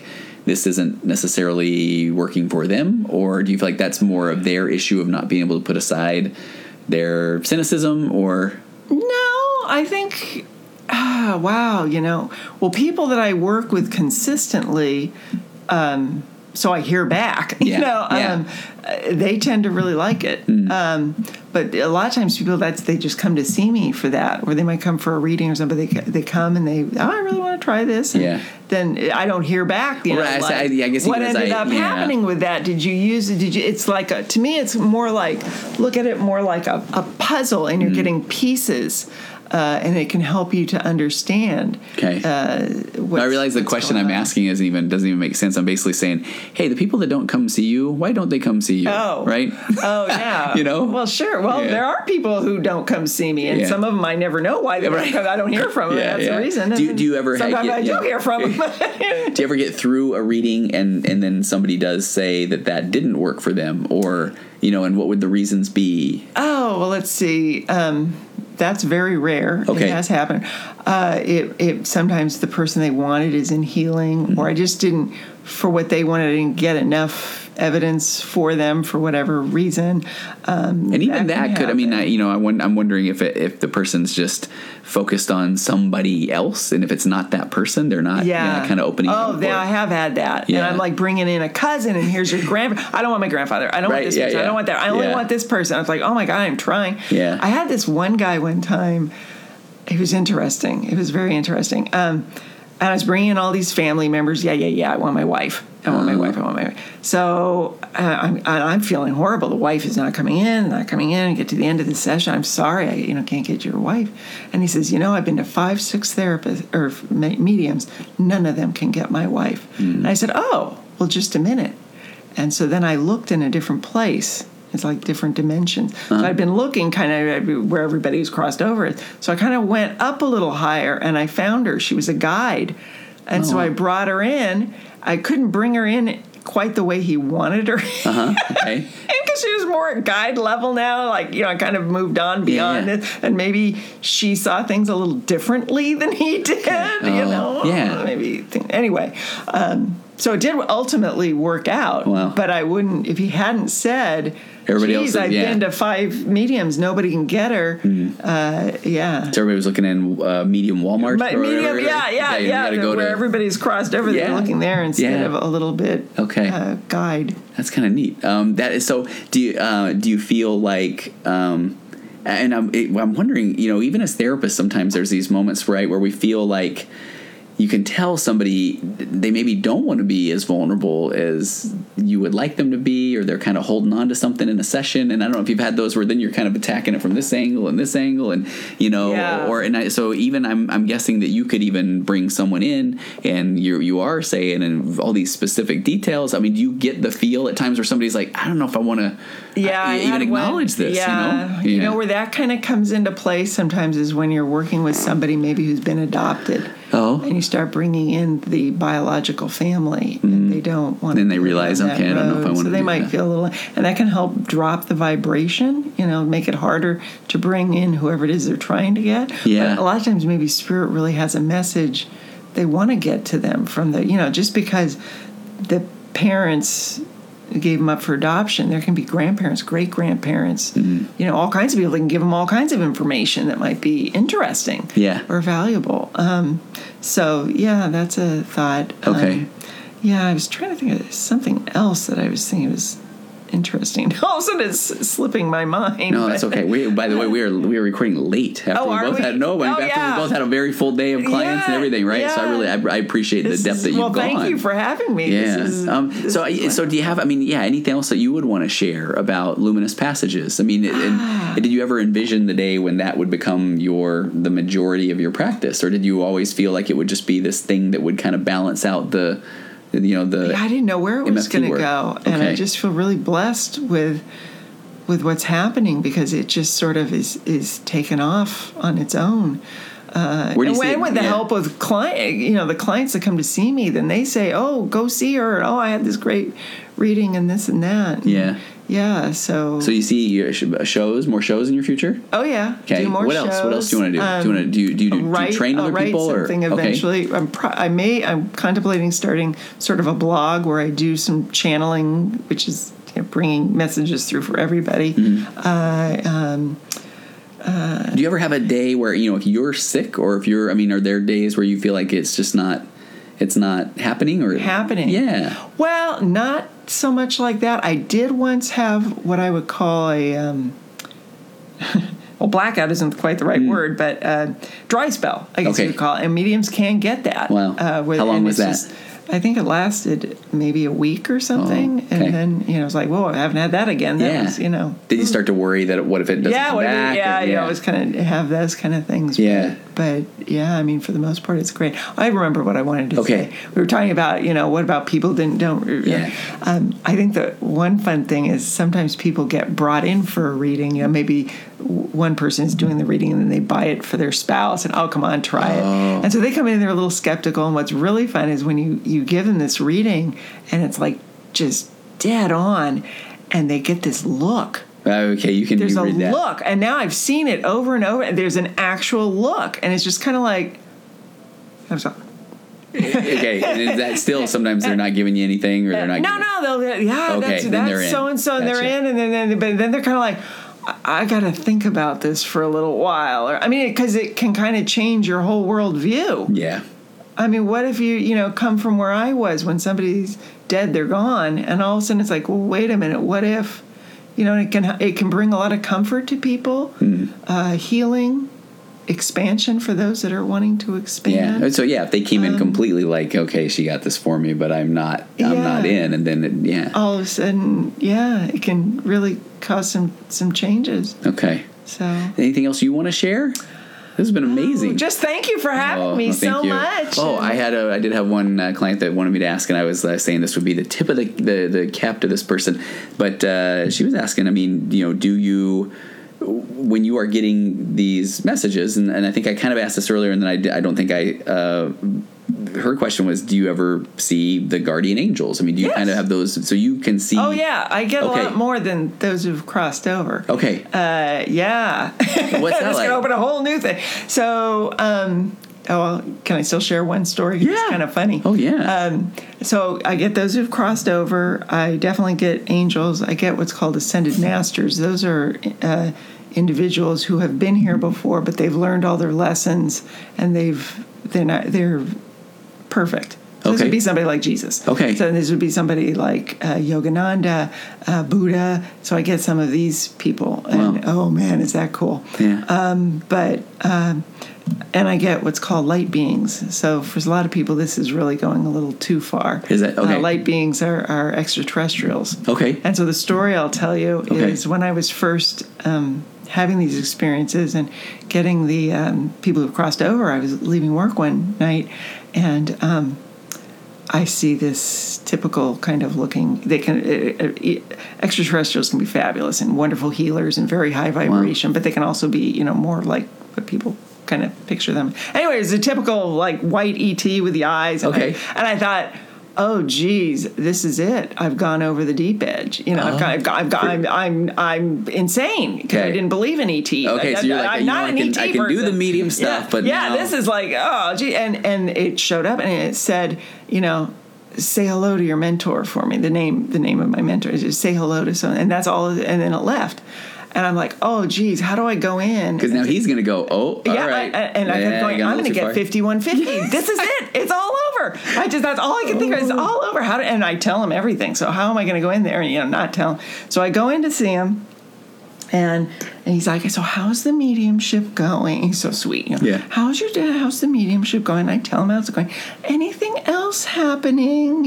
this isn't necessarily working for them? Or do you feel like that's more of their issue of not being able to put aside their cynicism? Or no, I think, wow, well, people that I work with consistently, so I hear back, they tend to really like it. But a lot of times people, they just come to see me for that, or they might come for a reading or something. They come and I really want to try this. And then I don't hear back. I guess what ended up happening with that? Did you use it? It's like, to me, it's more like, look at it more like a puzzle, and you're getting pieces. And it can help you to understand. Okay. I realize the question I'm asking doesn't even make sense. I'm basically saying, hey, the people that don't come see you, why don't they come see you? Oh, right. Oh, yeah. Well, sure. Well, there are people who don't come see me, and some of them I never know why they don't come. I don't hear from them. That's the reason. Do you ever? Sometimes I do hear from them. Do you ever get through a reading and then somebody does say that didn't work for them, or and what would the reasons be? Oh, well, let's see. That's very rare. Okay. It has happened. It sometimes the person they wanted is in healing, or I just didn't, for what they wanted, I didn't get enough evidence for them for whatever reason. And even that could, I'm wondering if the person's just focused on somebody else, and if it's not that person, they're not kind of opening up. Oh, I have had that. Yeah. And I'm like bringing in a cousin, and here's your grandfather. I don't want my grandfather. I don't want this person. I don't want that. I only want this person. I was like, oh my God, I'm trying. Yeah. I had this one guy one time. It was interesting. It was very interesting. And I was bringing in all these family members. I want my wife. I want my wife. So I'm feeling horrible. The wife is not coming in. I get to the end of the session. I'm sorry, I can't get your wife. And he says, I've been to 5-6 therapists or mediums. None of them can get my wife. And I said, oh, well, just a minute. And so then I looked in a different place. It's like different dimensions. So I'd been looking kind of where everybody's crossed over it. So I kind of went up a little higher, and I found her. She was a guide. And so I brought her in. I couldn't bring her in quite the way he wanted her. Okay. Because she was more at guide level now. I kind of moved on beyond it. And maybe she saw things a little differently than he did, Anyway. So it did ultimately work out. Wow. But I wouldn't, if he hadn't said, everybody else I've been to 5 mediums, nobody can get her. So everybody was looking in medium Walmart? Medium, where everybody's crossed over, they're looking there instead of a little bit guide. That's kind of neat. That is so. Do you feel like? And I'm wondering, even as therapists, sometimes there's these moments, right, where we feel like you can tell somebody they maybe don't want to be as vulnerable as you would like them to be, or they're kind of holding on to something in a session. And I don't know if you've had those where then you're kind of attacking it from this angle, and so even I'm guessing that you could even bring someone in and you are saying and all these specific details. I mean, do you get the feel at times where somebody's like, I don't know if I want to even acknowledge this, where that kind of comes into play sometimes is when you're working with somebody maybe who's been adopted. Oh. And you start bringing in the biological family, and they don't want to. Then they realize, I don't know if I want to. So they might feel a little, and that can help drop the vibration. Make it harder to bring in whoever it is they're trying to get. Yeah. But a lot of times, maybe spirit really has a message they want to get to them from the, just because the parents gave them up for adoption. There can be grandparents, great-grandparents, all kinds of people that can give them all kinds of information that might be interesting or valuable. That's a thought. Okay. I was trying to think of something else that I was thinking was interesting. All of a sudden, it's slipping my mind. No, that's okay. By the way, we are recording late after we both had a very full day of clients and everything, right? Yeah. So I appreciate the depth that you've gone. Well, thank you for having me. Yeah. So do you have? Anything else that you would want to share about luminous passages? And did you ever envision the day when that would become the majority of your practice, or did you always feel like it would just be this thing that would kind of balance out the I didn't know where it was going to go, and I just feel really blessed with what's happening, because it just sort of is taken off on its own. With the help of the clients that come to see me, then they say, "Oh, go see her." "Oh, I had this great reading and this and that." And, yeah, so you see more shows in your future? Oh yeah. Okay. Do more what shows. else? What else do you want to do? Do you train other people? I'll write something eventually. I'm contemplating starting sort of a blog where I do some channeling, which is bringing messages through for everybody. Mm-hmm. Do you ever have a day where if you're sick, or if you're? Are there days where you feel like it's just not? It's not happening, or happening. Yeah. Well, not so much like that. I did once have what I would call a well, blackout isn't quite the right word, but dry spell, I guess you would call it. And mediums can get that. Wow. How long was that? I think it lasted maybe a week or something, and then it was like, whoa, I haven't had that again. That was, Did you start to worry that what if it doesn't come back? You always kind of have those kind of things. Yeah. But for the most part, it's great. I remember what I wanted to say. We were talking about, what about people don't. Yeah. I think that one fun thing is sometimes people get brought in for a reading. Maybe one person is doing the reading and then they buy it for their spouse and, come on, try it. And so they come in and they're a little skeptical. And what's really fun is when you give them this reading and it's like just dead on and they get this look. Okay, you can There's a that. look. And now I've seen it over and over. And there's an actual look. And it's just kind of like, I'm sorry. Okay, and is that still sometimes they're not giving you anything, or they're not? That's so and so, and they're in, and then they're kind of like, I got to think about this for a little while, because it can kind of change your whole world view. Yeah. What if you come from where I was when somebody's dead, they're gone, and all of a sudden it's like, well, wait a minute, what if, it can bring a lot of comfort to people, healing. Expansion for those that are wanting to expand. Yeah. So if they came in completely like, okay, she got this for me, but I'm not in, and then all of a sudden, it can really cause some changes. Okay. So anything else you want to share? This has been amazing. Just thank you for having me so much. I did have one client that wanted me to ask, and I was saying this would be the tip of the cap to this person, but she was asking, do you, when you are getting these messages, and I think I kind of asked this earlier, and then I don't think her question was, do you ever see the guardian angels? Do you kind of have those, so you can see? Oh yeah, I get a lot more than those who've crossed over. Okay. Yeah. What's that like? Can open a whole new thing. So, can I still share one story? Yeah. It's kind of funny. Oh yeah. So I get those who've crossed over. I definitely get angels. I get what's called ascended masters. Those are individuals who have been here before, but they've learned all their lessons, and they're perfect. So this would be somebody like Jesus. Okay. So this would be somebody like Yogananda, Buddha. So I get some of these people, and oh man, is that cool? Yeah. And I get what's called light beings. So for a lot of people, this is really going a little too far. Is that okay? Light beings are extraterrestrials. Okay. And so the story I'll tell you is when I was first having these experiences and getting the people who crossed over, I was leaving work one night, and I see this typical kind of looking. They can extraterrestrials can be fabulous and wonderful healers and very high vibration, but they can also be more like what people kind of picture them. Anyway, it's a typical like white ET with the eyes. Okay. And I thought, oh geez, this is it. I've gone over the deep edge. I'm insane because I didn't believe in ET. Okay, so you're like, I'm not an ET person. I can do the medium stuff, but now this is like, oh gee, and it showed up and it said, say hello to your mentor for me. The name of my mentor is just say hello to someone, and that's all. And then it left. And I'm like, oh, geez, how do I go in? Because now he's going to go, all right. I kept going, I'm going to get 5150. This is it. It's all over. That's all I can think of. It's all over. And I tell him everything. So how am I going to go in there and not tell him? So I go in to see him. And he's like, so how's the mediumship going? He's so sweet. Yeah. How's the mediumship going? I tell him how it's going. Anything else happening?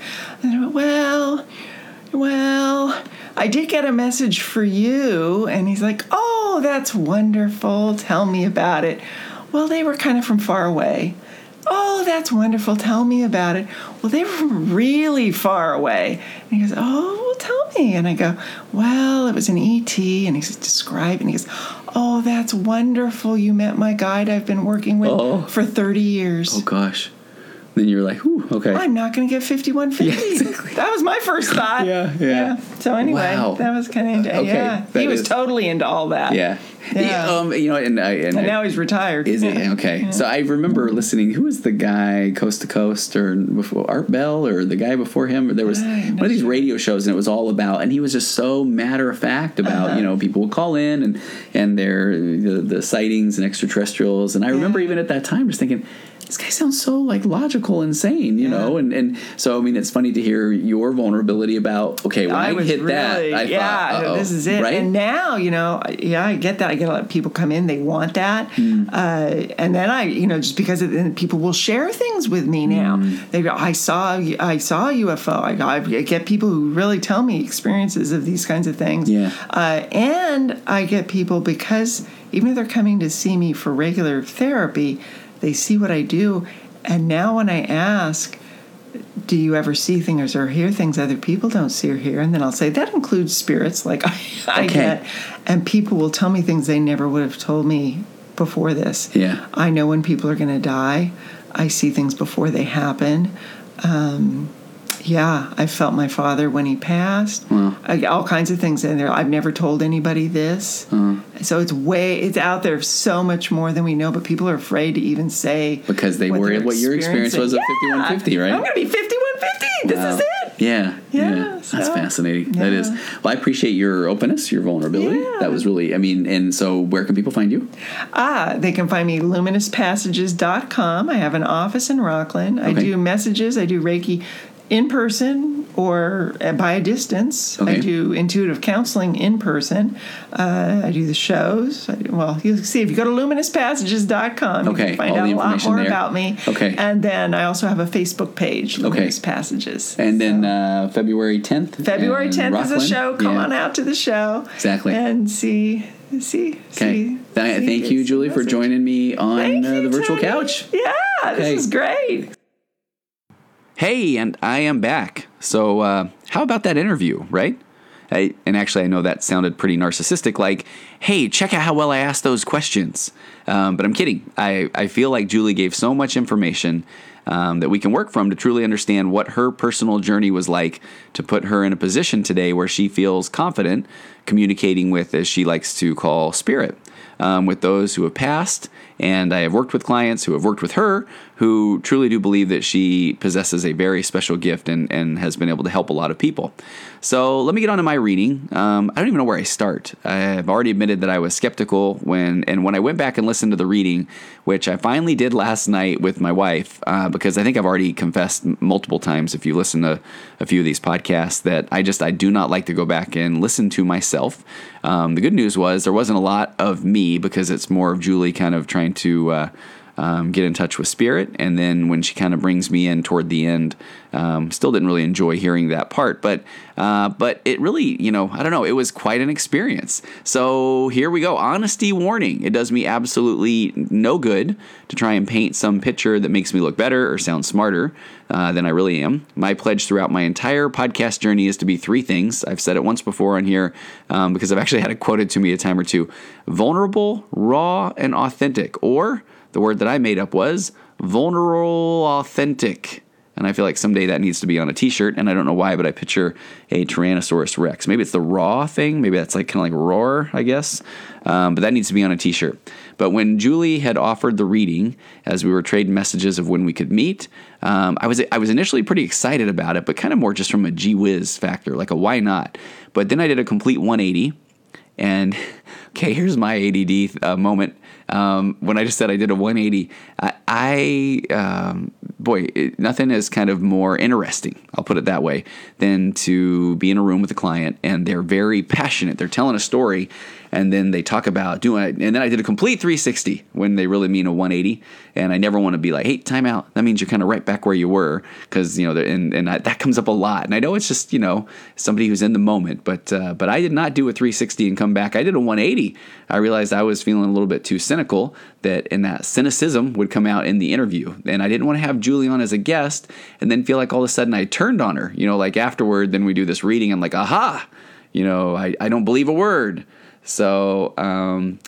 Well, I did get a message for you. And he's like, oh, that's wonderful. Tell me about it. Well, they were kind of from far away. Oh, that's wonderful. Tell me about it. Well, they were from really far away. And he goes, oh, well, tell me. And I go, well, it was an ET. And he's describing. He goes, oh, that's wonderful. You met my guide I've been working with for 30 years. Oh, gosh. Then you're like, whew, okay. I'm not going to get 5150. Yeah, exactly. That was my first thought. Yeah. So anyway, wow. that was kind of, he was totally into all that. Yeah. And now he's retired. Is he? Okay. Yeah. So I remember listening. Who was the guy, Coast to Coast, or before Art Bell, or the guy before him? There was one of these radio shows, and it was all about. And he was just so matter of fact about people would call in and their the sightings and extraterrestrials. And I remember even at that time just thinking, this guy sounds so like logical and sane, you know, and so I mean it's funny to hear your vulnerability about when I hit that, I thought, this is it, right? And now I get that. I get a lot of people come in, they want that, and then just because people will share things with me now. They go, I saw a UFO. I get people who really tell me experiences of these kinds of things, and I get people because even if they're coming to see me for regular therapy, they see what I do, and now when I ask, do you ever see things or hear things other people don't see or hear? And then I'll say, that includes spirits, like I get. And people will tell me things they never would have told me before this. Yeah. I know when people are going to die. I see things before they happen. I felt my father when he passed. Wow. All kinds of things in there. I've never told anybody this. So it's out there so much more than we know, but people are afraid to even say. Because they worry what your experience was of 5150, right? I'm going to be 5150. This is it. Yeah. So, that's fascinating. That is. Well, I appreciate your openness, your vulnerability. Yeah. That was really, and so where can people find you? They can find me luminouspassages.com. I have an office in Rockland. I do messages. I do Reiki in person or by a distance. Okay. I do intuitive counseling in person. I do the shows. You'll see if you go to luminouspassages.com, you can find out a lot more about me. Okay. And then I also have a Facebook page, Luminous Passages. And then February 10th? February 10th Rockland. is a show. Come on out to the show. Exactly. And see. Thank you, Julie, for joining me on the virtual couch. Yeah, this is great. Hey, and I am back. So how about that interview, right? And actually, I know that sounded pretty narcissistic, like, hey, check out how well I asked those questions. But I'm kidding. I feel like Julie gave so much information that we can work from to truly understand what her personal journey was like to put her in a position today where she feels confident communicating with, as she likes to call, spirit, with those who have passed. And I have worked with clients who have worked with her who truly do believe that she possesses a very special gift and has been able to help a lot of people. So let me get on to my reading. I don't even know where I start. I've already admitted that I was skeptical when I went back and listened to the reading, which I finally did last night with my wife, because I think I've already confessed multiple times, if you listen to a few of these podcasts, that I do not like to go back and listen to myself. The good news was there wasn't a lot of me, because it's more of Julie kind of trying to get in touch with spirit. And then when she kind of brings me in toward the end, still didn't really enjoy hearing that part. But it really, I don't know, it was quite an experience. So here we go. Honesty warning. It does me absolutely no good to try and paint some picture that makes me look better or sound smarter than I really am. My pledge throughout my entire podcast journey is to be three things. I've said it once before on here because I've actually had it quoted to me a time or two. Vulnerable, raw, and authentic. Or the word that I made up was vulnerable authentic. And I feel like someday that needs to be on a t-shirt, and I don't know why, but I picture a Tyrannosaurus Rex. Maybe it's the raw thing. Maybe that's like kind of like roar, I guess. But that needs to be on a t-shirt. But when Julie had offered the reading, as we were trading messages of when we could meet, I was initially pretty excited about it, but kind of more just from a gee whiz factor, like a why not. But then I did a complete 180, and okay, here's my ADD moment. When I just said I did a 180, nothing is kind of more interesting, I'll put it that way, than to be in a room with a client and they're very passionate. They're telling a story and then they talk about doing it. And then I did a complete 360 when they really mean a 180. And I never want to be like, hey, time out. That means you're kind of right back where you were. Because, that comes up a lot. And I know it's just, somebody who's in the moment. But I did not do a 360 and come back. I did a 180. I realized I was feeling a little bit too cynical, and that cynicism would come out in the interview. And I didn't want to have Julie on as a guest and then feel like all of a sudden I turned on her. Like afterward, then we do this reading. I'm like, aha, I don't believe a word. So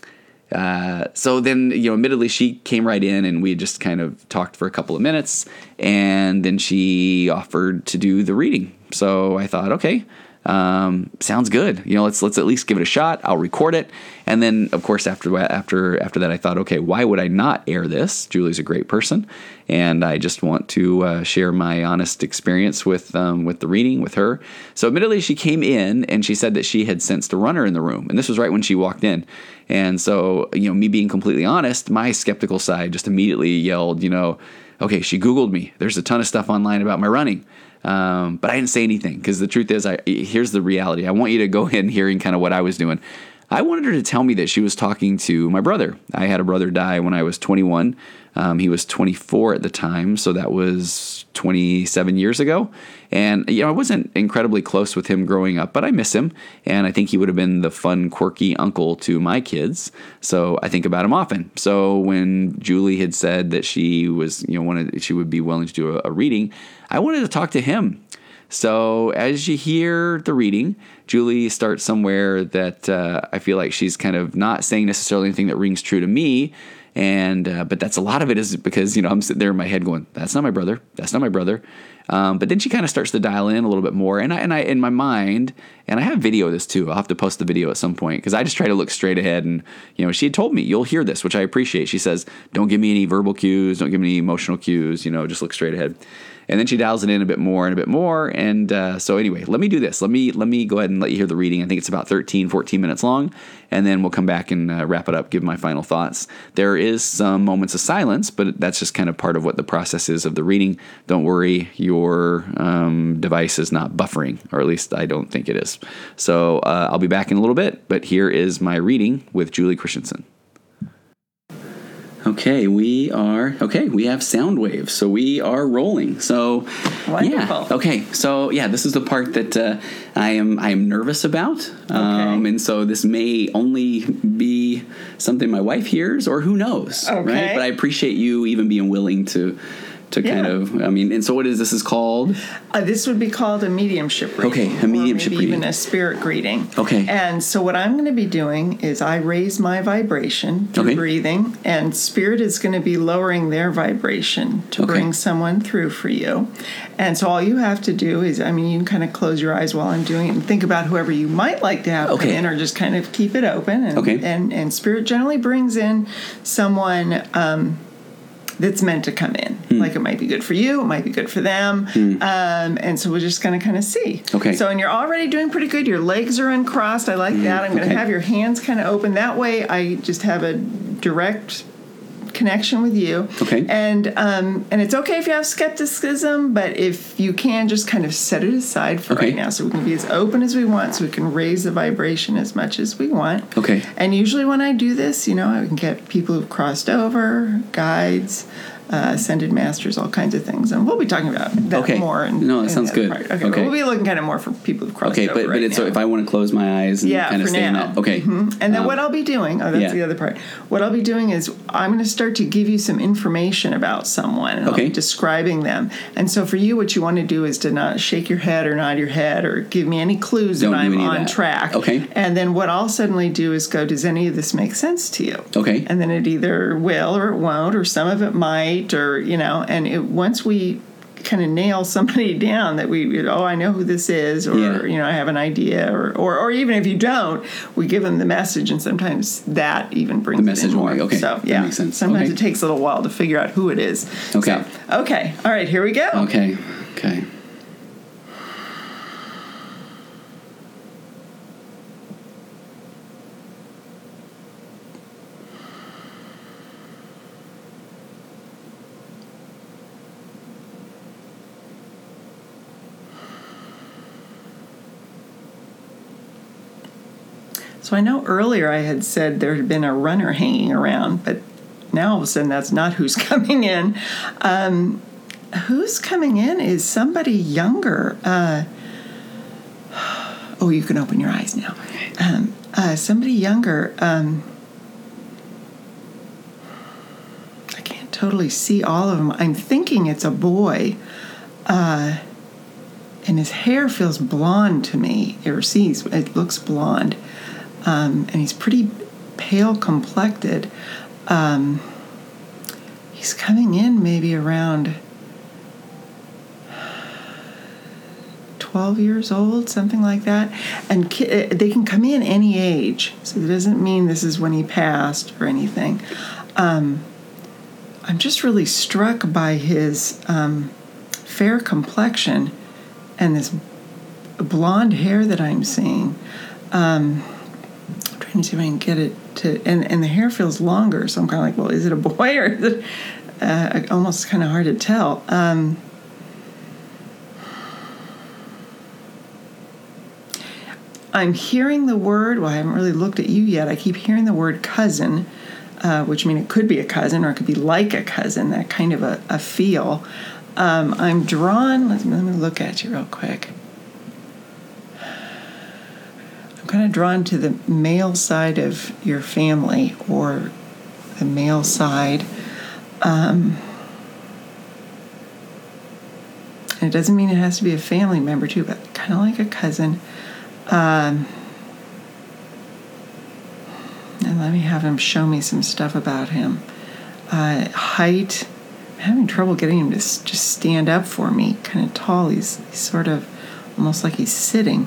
So then, admittedly, she came right in and we just kind of talked for a couple of minutes, and then she offered to do the reading. So I thought, okay, sounds good. Let's at least give it a shot. I'll record it. And then, of course, after that, I thought, okay, why would I not air this? Julie's a great person, and I just want to share my honest experience with the reading with her. So admittedly, she came in and she said that she had sensed a runner in the room, and this was right when she walked in. And so, me being completely honest, my skeptical side just immediately yelled, okay, she Googled me. There's a ton of stuff online about my running. But I didn't say anything because the truth is, here's the reality. I want you to go in hearing kind of what I was doing. I wanted her to tell me that she was talking to my brother. I had a brother die when I was 21. He was 24 at the time, so that was 27 years ago. And, I wasn't incredibly close with him growing up, but I miss him. And I think he would have been the fun, quirky uncle to my kids. So I think about him often. So when Julie had said that she was, she would be willing to do a reading, I wanted to talk to him. So as you hear the reading, Julie starts somewhere that I feel like she's kind of not saying necessarily anything that rings true to me. And but that's a lot of it is because, I'm sitting there in my head going, that's not my brother. That's not my brother. But then she kind of starts to dial in a little bit more. And I in my mind, and I have video of this too. I'll have to post the video at some point because I just try to look straight ahead. And, she had told me, you'll hear this, which I appreciate. She says, don't give me any verbal cues. Don't give me any emotional cues. Just look straight ahead. And then she dials it in a bit more and a bit more. And so anyway, let me do this. Let me go ahead and let you hear the reading. I think it's about 13, 14 minutes long. And then we'll come back and wrap it up, give my final thoughts. There is some moments of silence, but that's just kind of part of what the process is of the reading. Don't worry, your device is not buffering, or at least I don't think it is. So I'll be back in a little bit, but here is my reading with Julie Christensen. Okay, we have sound waves, so we are rolling. So, wonderful. Yeah, okay, so this is the part that I am nervous about, and so this may only be something my wife hears, or who knows, right? But I appreciate you even being willing to kind of, and so this is called? This would be called a mediumship reading. Okay, a mediumship reading. Even a spirit greeting. Okay. And so what I'm going to be doing is I raise my vibration through breathing, and spirit is going to be lowering their vibration to bring someone through for you. And so all you have to do is, you can kind of close your eyes while I'm doing it and think about whoever you might like to have come in, or just kind of keep it open. And, and spirit generally brings in someone that's meant to come in. Like, it might be good for you, it might be good for them. And so we're just going to kind of see. Okay. So, and you're already doing pretty good. Your legs are uncrossed. I like that. I'm going to have your hands kind of open. That way I just have a direct connection with you. Okay. And it's okay if you have skepticism, but if you can, just kind of set it aside for right now, so we can be as open as we want, so we can raise the vibration as much as we want. Okay. And usually when I do this, I can get people who've crossed over, guides, ascended masters, all kinds of things, and we'll be talking about that more. That sounds good. Okay. We'll be looking kind of more for people who've crossed over. But it's so if I want to close my eyes and kind of stay in that. Okay. And then what I'll be doing, that's the other part. What I'll be doing is I'm going to start to give you some information about someone, and I'll be describing them. And so for you, what you want to do is to not shake your head or nod your head or give me any clues that I'm on track. Okay. And then what I'll suddenly do is go, does any of this make sense to you? Okay. And then it either will or it won't, or some of it might, or and once we kind of nail somebody down that I know who this is, or I have an idea, or even if you don't, we give them the message, and sometimes that even brings the message more. Okay, so that makes sense. Sometimes it takes a little while to figure out who it is. Okay, all right, here we go. Okay. So I know earlier I had said there had been a runner hanging around, but now all of a sudden that's not who's coming in. Who's coming in is somebody younger. You can open your eyes now. Somebody younger. I can't totally see all of them. I'm thinking it's a boy. And his hair feels blonde to me. It looks blonde. And he's pretty pale complected. He's coming in maybe around 12 years old, something like that. And they can come in any age, so it doesn't mean this is when he passed or anything. I'm just really struck by his fair complexion and this blonde hair that I'm seeing. I'm trying to see if I can get it to, and the hair feels longer, so I'm kind of like, well, is it a boy or is it almost kind of hard to tell. I'm hearing the word, well, I haven't really looked at you yet. I keep hearing the word cousin, which means it could be a cousin or it could be like a cousin, that kind of a feel. I'm drawn, let me look at you real quick. I'm kind of drawn to the male side of your family, or the male side. And it doesn't mean it has to be a family member too, but kind of like a cousin. And let me have him show me some stuff about him. Height, I'm having trouble getting him to just stand up for me. Kind of tall. He's sort of almost like he's sitting.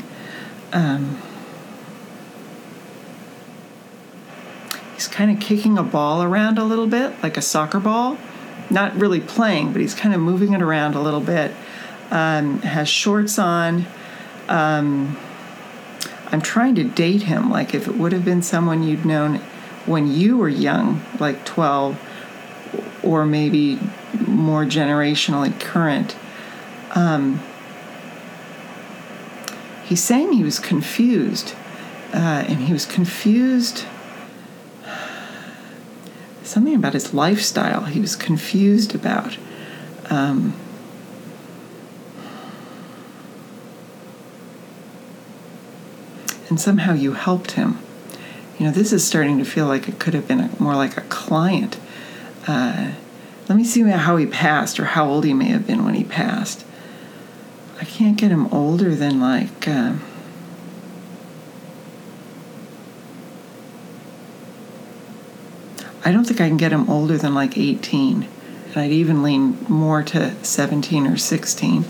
He's kind of kicking a ball around a little bit, like a soccer ball. Not really playing, but he's kind of moving it around a little bit. Has shorts on. I'm trying to date him, like if it would have been someone you'd known when you were young, like 12, or maybe more generationally current. He's saying he was confused, and he was confused. Something about his lifestyle he was confused about. And somehow you helped him. You know, this is starting to feel like it could have been more like a client. Let me see how he passed, or how old he may have been when he passed. I can't get him older than like... I don't think I can get him older than like 18. And I'd even lean more to 17 or 16.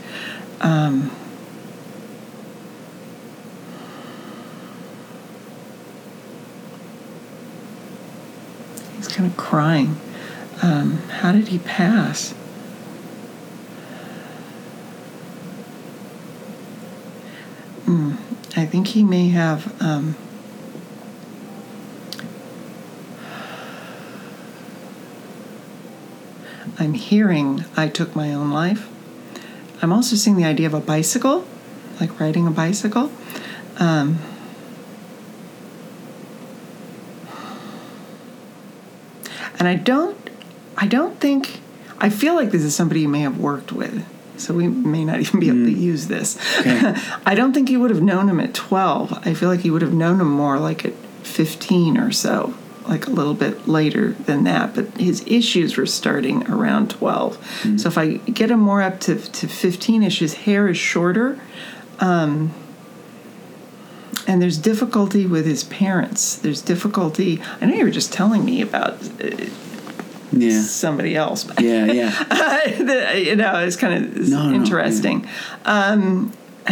He's kind of crying. How did he pass? I think he may have... I'm hearing I took my own life. I'm also seeing the idea of a bicycle, like riding a bicycle. And I don't think, I feel like this is somebody you may have worked with, so we may not even be able to use this. Okay. I don't think you would have known him at 12. I feel like you would have known him more like at 15 or so, like a little bit later than that. But his issues were starting around 12. Mm-hmm. So if I get him more up to 15-ish, his hair is shorter. And there's difficulty with his parents. There's difficulty. I know you were just telling me about somebody else. But yeah. You know, it's kind of interesting. Yeah.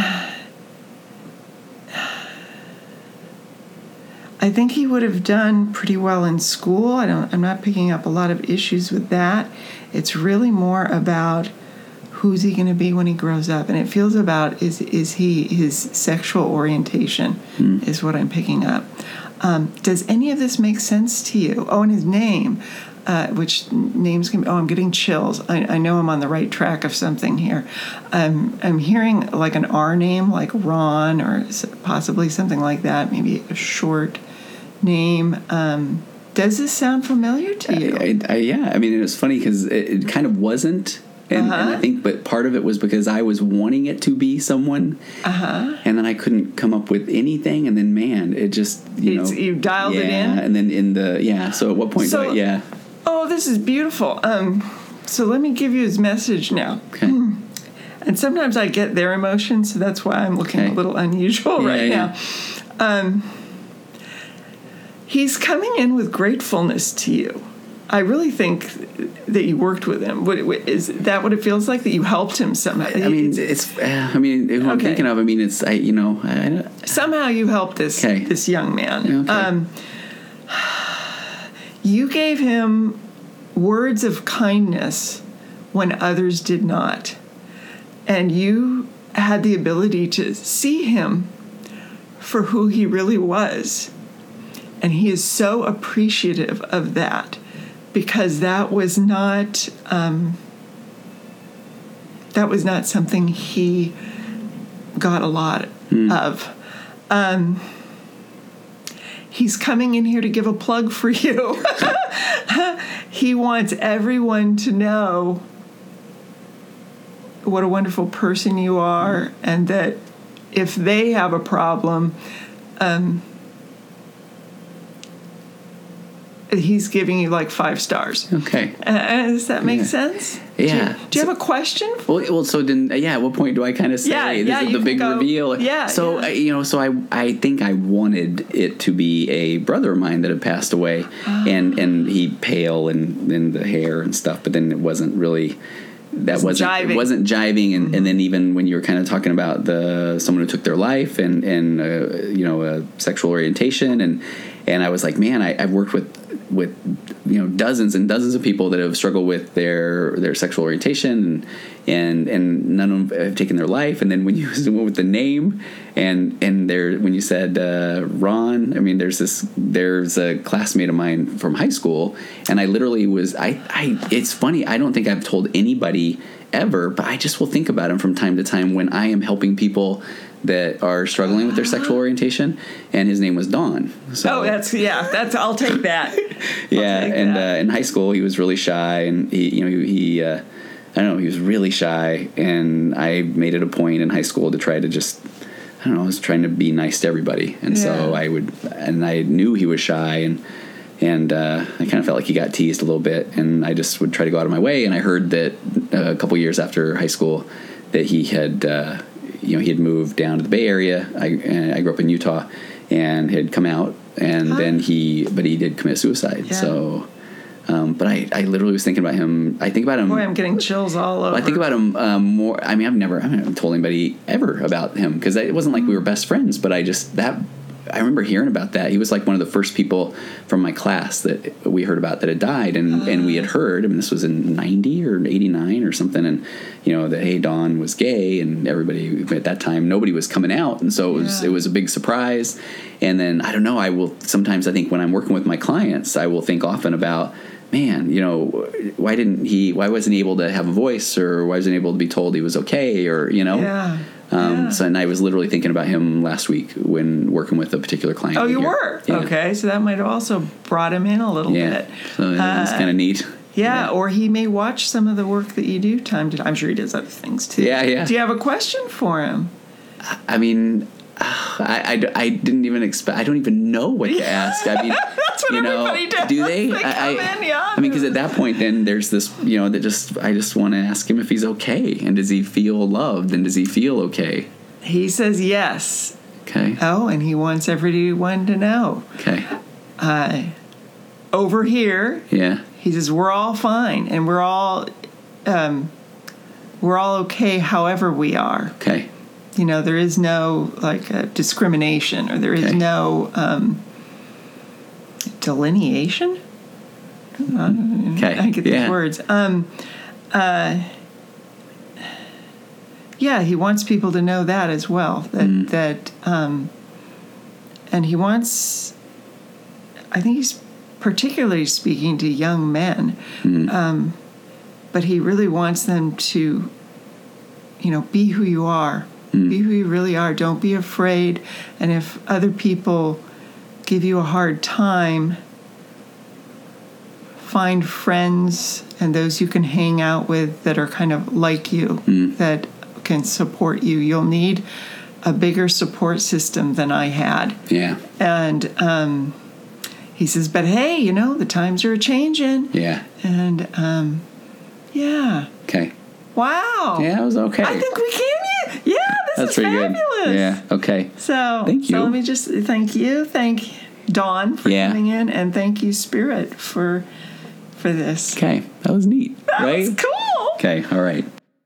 I think he would have done pretty well in school. I'm not picking up a lot of issues with that. It's really more about who's he going to be when he grows up, and it feels about is he, his sexual orientation is what I'm picking up. Does any of this make sense to you? Oh, and his name, which names can be, I'm getting chills. I know I'm on the right track of something here. I'm hearing like an R name, like Ron, or possibly something like that, maybe a short name. Does this sound familiar to you? Yeah. I mean, it was funny because it kind of wasn't. And I think, but part of it was because I was wanting it to be someone, and then I couldn't come up with anything, and then man, it just you dialed it in, and then in the So at what point? Oh, this is beautiful. So let me give you his message now. Okay. And sometimes I get their emotions, so that's why I'm looking a little unusual now. he's coming in with gratefulness to you. I really think that you worked with him. Is that what it feels like, that you helped him somehow? I mean, who I'm thinking of, somehow you helped this young man. Okay. You gave him words of kindness when others did not. And you had the ability to see him for who he really was. And he is so appreciative of that, because that was not something he got a lot of. He's coming in here to give a plug for you. He wants everyone to know what a wonderful person you are, and that if they have a problem, he's giving you like 5 stars. Okay. Does that make sense? Yeah. Do you have a question? Well, so then, at what point do I kind of say this is the big reveal? Yeah. So, I think I wanted it to be a brother of mine that had passed away, and he pale and the hair and stuff, but then it wasn't really. It wasn't jiving, and then even when you were kind of talking about someone who took their life and sexual orientation, and I was like, man, I've worked with dozens and dozens of people that have struggled with their sexual orientation, and none of them have taken their life. And then when you went with the name and when you said Ron, I mean, there's a classmate of mine from high school, and I literally was it's funny, I don't think I've told anybody ever, but I just will think about him from time to time when I am helping people that are struggling with their sexual orientation, and his name was Don. So, I'll take that. In high school he was really shy, and he I don't know, he was really shy, and I made it a point in high school to try to just, I don't know, I was trying to be nice to everybody, and so I knew he was shy, and I kind of felt like he got teased a little bit, and I just would try to go out of my way. And I heard that a couple years after high school that he had he had moved down to the Bay Area. I grew up in Utah, and had come out, and then he did commit suicide. Yeah. So, but I literally was thinking about him. I think about him. Boy, I'm getting chills all over. I think about him more. I mean, I haven't told anybody ever about him, because it wasn't like we were best friends. But I remember hearing about that. He was like one of the first people from my class that we heard about that had died, and we had heard. I mean, this was in 90 or 89 or something, and that, hey, Don was gay, and everybody at that time, nobody was coming out, and so it was a big surprise. And then I don't know. I think when I'm working with my clients, I will think often about, man, why wasn't he able to have a voice, or why wasn't he able to be told he was okay, or So, and I was literally thinking about him last week when working with a particular client. Oh, you were? Yeah. Okay, so that might have also brought him in a little bit. So it's kind of neat. Yeah, or he may watch some of the work that you do time to time. I'm sure he does other things too. Yeah. Do you have a question for him? I mean, I didn't even expect. I don't even know what to ask. I mean, that's what everybody does. Do they? I mean, because at that point, then there's this, I just want to ask him if he's okay, and does he feel loved, and does he feel okay? He says yes. Okay. Oh, and he wants everyone to know. Okay. Over here. Yeah. He says we're all fine, and we're all okay, however we are. Okay. There is no discrimination, or there is no delineation. Okay. I get these words. He wants people to know that as well. And he wants. I think he's particularly speaking to young men, but he really wants them to, be who you are. Be who you really are. Don't be afraid. And if other people give you a hard time, find friends and those you can hang out with that are kind of like you, that can support you. You'll need a bigger support system than I had. Yeah. And he says, but hey, the times are changing. Yeah. And Okay. Wow. Yeah, it was okay. I think we can. Yeah, this That's is pretty fabulous. Good. Yeah. Okay. So thank you. So let me just thank you. Dawn, for coming in, and thank you, Spirit, for this. Okay, that was neat. That was cool. Okay, all right.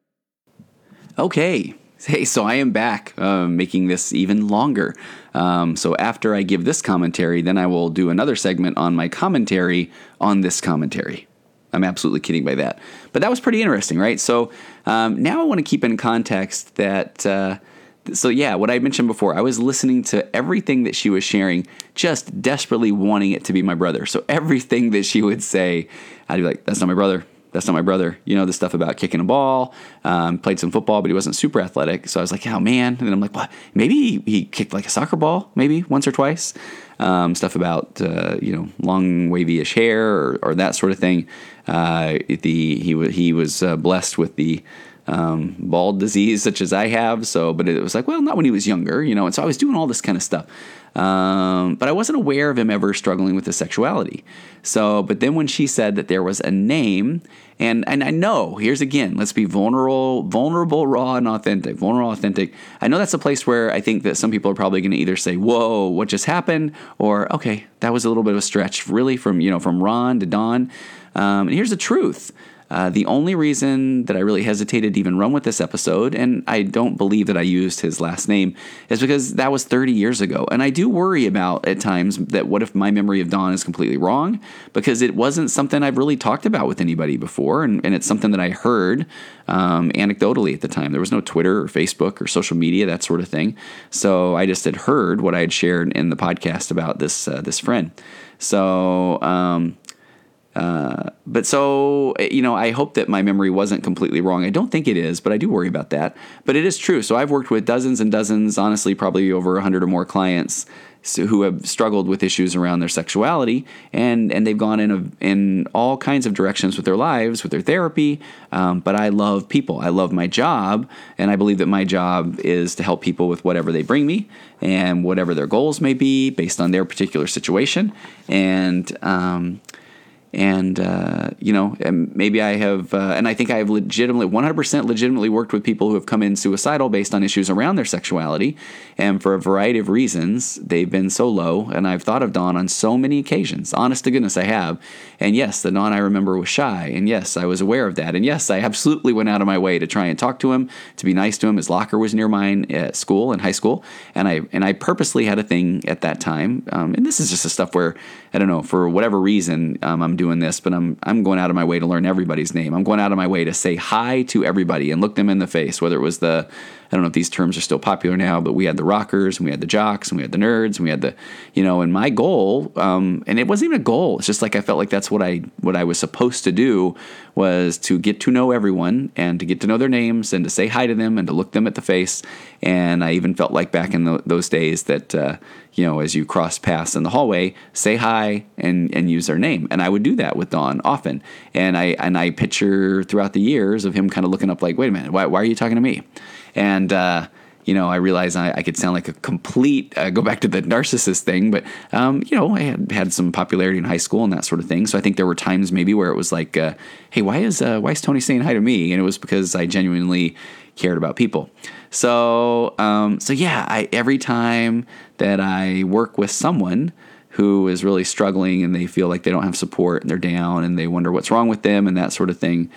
Okay. Hey, so I am back, making this even longer. So after I give this commentary, then I will do another segment on my commentary on this commentary. I'm absolutely kidding by that. But that was pretty interesting, right? So now I want to keep in context that, what I mentioned before, I was listening to everything that she was sharing, just desperately wanting it to be my brother. So everything that she would say, I'd be like, that's not my brother. That's not my brother. You know, the stuff about kicking a ball, played some football, but he wasn't super athletic. So I was like, oh, man. And then I'm like, what? Maybe he kicked like a soccer ball, maybe once or twice. Stuff about, long wavy-ish hair or that sort of thing. He was blessed with the bald disease such as I have. So, but it was like, well, not when he was younger, and so I was doing all this kind of stuff. But I wasn't aware of him ever struggling with his sexuality. So, but then when she said that there was a name, and I know, here's again, let's be vulnerable, raw, and authentic. Vulnerable, authentic. I know that's a place where I think that some people are probably going to either say, whoa, what just happened? Or, okay, that was a little bit of a stretch, really, from Ron to Dawn. And here's the truth. The only reason that I really hesitated to even run with this episode, and I don't believe that I used his last name, is because that was 30 years ago. And I do worry about at times that what if my memory of Dawn is completely wrong, because it wasn't something I've really talked about with anybody before, and it's something that I heard anecdotally at the time. There was no Twitter or Facebook or social media, that sort of thing. So I just had heard what I had shared in the podcast about this friend. So... I hope that my memory wasn't completely wrong. I don't think it is, but I do worry about that. But it is true. So I've worked with dozens and dozens, honestly, probably over 100 or more clients who have struggled with issues around their sexuality, and they've gone in all kinds of directions with their lives, with their therapy. But I love people. I love my job, and I believe that my job is to help people with whatever they bring me and whatever their goals may be based on their particular situation. And maybe I have, and I think I have 100% legitimately worked with people who have come in suicidal based on issues around their sexuality. And for a variety of reasons, they've been so low. And I've thought of Dawn on so many occasions. Honest to goodness, I have. And yes, the Dawn I remember was shy. And yes, I was aware of that. And yes, I absolutely went out of my way to try and talk to him, to be nice to him. His locker was near mine at school, in high school. And I purposely had a thing at that time. And this is just the stuff where, I don't know, for whatever reason, I'm doing this, but I'm going out of my way to learn everybody's name. I'm going out of my way to say hi to everybody and look them in the face, whether it was I don't know if these terms are still popular now, but we had the rockers and we had the jocks and we had the nerds and we had the, and my goal, and it wasn't even a goal. It's just like I felt like that's what I was supposed to do, was to get to know everyone and to get to know their names and to say hi to them and to look them at the face. And I even felt like back in those days that, as you cross paths in the hallway, say hi and use their name. And I would do that with Dawn often. And I picture throughout the years of him kind of looking up like, wait a minute, why are you talking to me? And, I realized I could sound like a complete, go back to the narcissist thing, but, I had some popularity in high school and that sort of thing. So I think there were times maybe where it was like, hey, why is Tony saying hi to me? And it was because I genuinely cared about people. So every time that I work with someone who is really struggling and they feel like they don't have support and they're down and they wonder what's wrong with them and that sort of thing,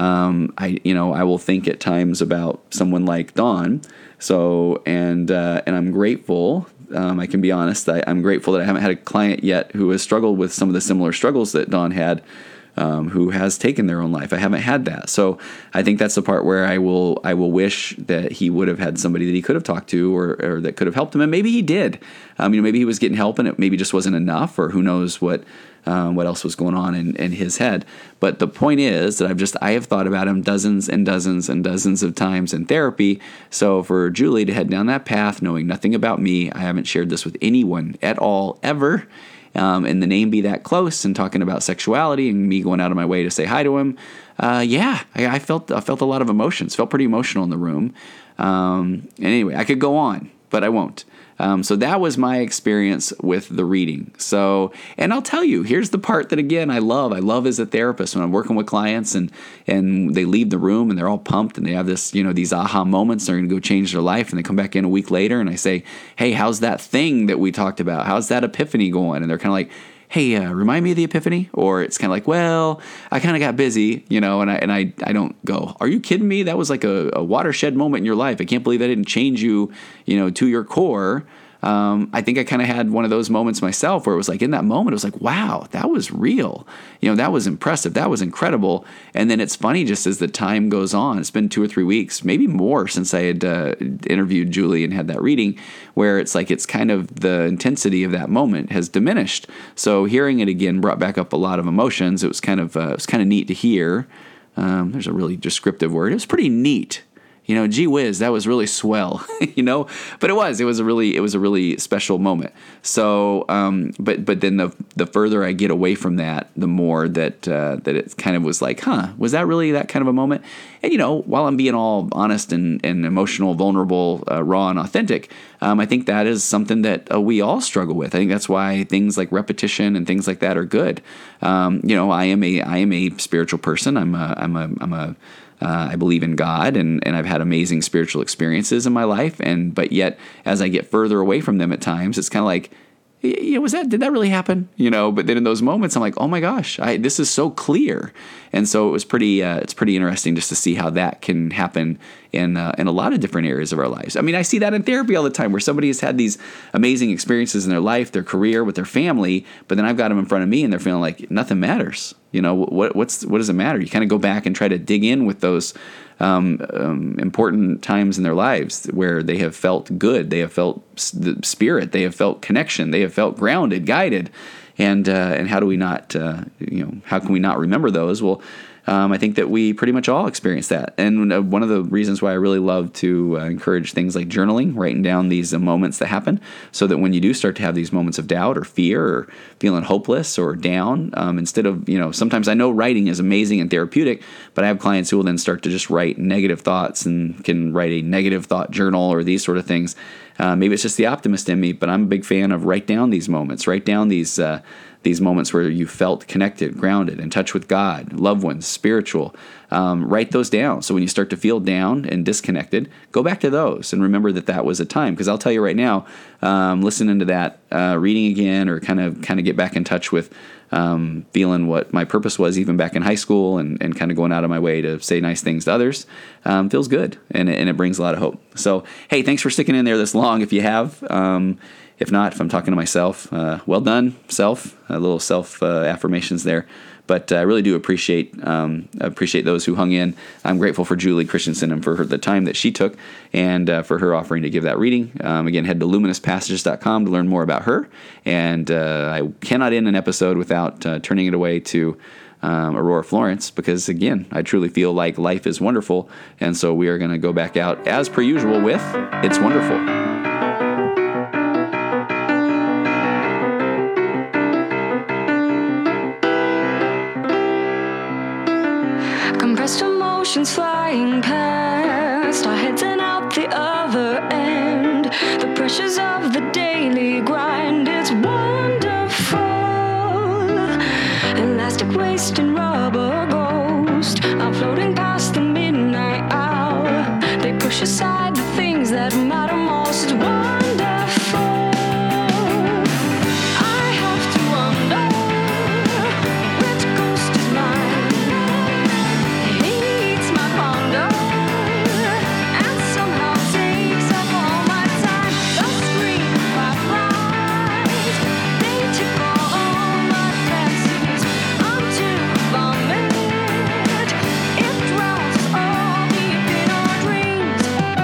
I will think at times about someone like Dawn. So, and I'm grateful. I can be honest. I'm grateful that I haven't had a client yet who has struggled with some of the similar struggles that Dawn had, who has taken their own life. I haven't had that. So I think that's the part where I will wish that he would have had somebody that he could have talked to or that could have helped him. And maybe he did. Maybe he was getting help and it maybe just wasn't enough, or who knows what else was going on in his head. But the point is that I have thought about him dozens and dozens and dozens of times in therapy. So for Julie to head down that path, knowing nothing about me, I haven't shared this with anyone at all, ever. And the name be that close and talking about sexuality and me going out of my way to say hi to him. I felt a lot of emotions, felt pretty emotional in the room. And anyway, I could go on. but I won't. So that was my experience with the reading. So, and I'll tell you, here's the part that, again, I love as a therapist when I'm working with clients and they leave the room and they're all pumped and they have this, these aha moments. They're going to go change their life, and they come back in a week later and I say, hey, how's that thing that we talked about? How's that epiphany going? And they're kind of like, hey, remind me of the epiphany? Or it's kind of like, well, I kind of got busy, and I don't go, are you kidding me? That was like a watershed moment in your life. I can't believe that didn't change you, to your core. I think I kind of had one of those moments myself where it was like, in that moment, it was like, wow, that was real. That was impressive. That was incredible. And then it's funny, just as the time goes on, it's been 2 or 3 weeks, maybe more since I had interviewed Julie and had that reading, where it's like, it's kind of the intensity of that moment has diminished. So hearing it again brought back up a lot of emotions. It was kind of neat to hear. There's a really descriptive word. It was pretty neat. Gee whiz, that was really swell, but it was a really special moment. So, but then the further I get away from that, the more that it kind of was like, was that really that kind of a moment? And, while I'm being all honest and emotional, vulnerable, raw and authentic, I think that is something that we all struggle with. I think that's why things like repetition and things like that are good. I am a spiritual person. I believe in God, and I've had amazing spiritual experiences in my life. But yet, as I get further away from them at times, it's kind of like, did that really happen? But then in those moments, I'm like, oh my gosh, this is so clear. And so it was it's pretty interesting just to see how that can happen in a lot of different areas of our lives. I mean, I see that in therapy all the time, where somebody has had these amazing experiences in their life, their career, with their family, but then I've got them in front of me and they're feeling like nothing matters. What does it matter? You kind of go back and try to dig in with those important times in their lives where they have felt good, they have felt the spirit, they have felt connection, they have felt grounded, guided, and how do we not, how can we not remember those? Well, I think that we pretty much all experience that. And one of the reasons why I really love to encourage things like journaling, writing down these moments that happen, so that when you do start to have these moments of doubt or fear or feeling hopeless or down, instead of, sometimes I know writing is amazing and therapeutic, but I have clients who will then start to just write negative thoughts and can write a negative thought journal or these sort of things. Maybe it's just the optimist in me, but I'm a big fan of write down these moments, write down these moments where you felt connected, grounded, in touch with God, loved ones, spiritual. Write those down. So when you start to feel down and disconnected, go back to those and remember that was a time. Because I'll tell you right now, listening to that, reading again, or kind of get back in touch with feeling what my purpose was even back in high school, and kind of going out of my way to say nice things to others, feels good, and it brings a lot of hope. So, hey, thanks for sticking in there this long if you have. If not, if I'm talking to myself, well done, self. A little self affirmations there. But I really do appreciate those who hung in. I'm grateful for Julie Christensen and for the time that she took, and for her offering to give that reading. Again, head to luminouspassages.com to learn more about her. And I cannot end an episode without turning it away to Aurora Florence, because, again, I truly feel like life is wonderful. And so we are going to go back out, as per usual, with It's Wonderful. Compressed emotions flying past, our heads and out the other end. The pressures of the daily grind, it's wonderful. Elastic waste and rubber ghost are floating past the midnight hour. They push aside the things that matter most. It's wonderful. I have to wonder which ghost is mine. He eats my ponder and somehow takes up all my time. The scream of fireflies, they tickle all my fancies. I'm too vomit. It drowns us all deep in our dreams.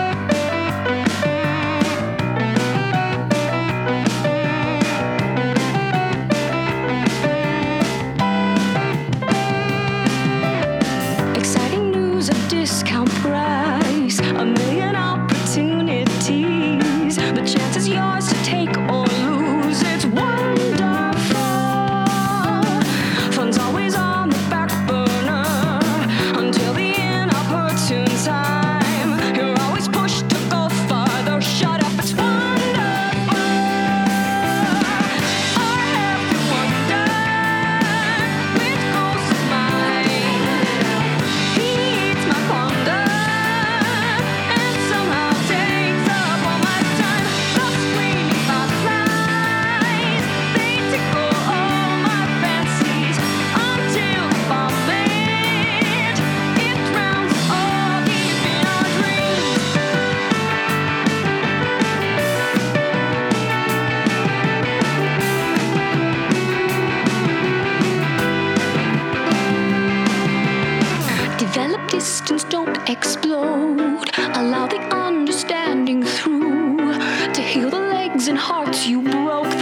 Exciting news, a discount price, a million opportunities. The chance is yours to take or lose. It's wonderful. Fun's always on the back burner until the inopportune time. You're always pushed to go farther. Shut up, it's fun. explode. Allow the understanding through to heal the legs and hearts you broke.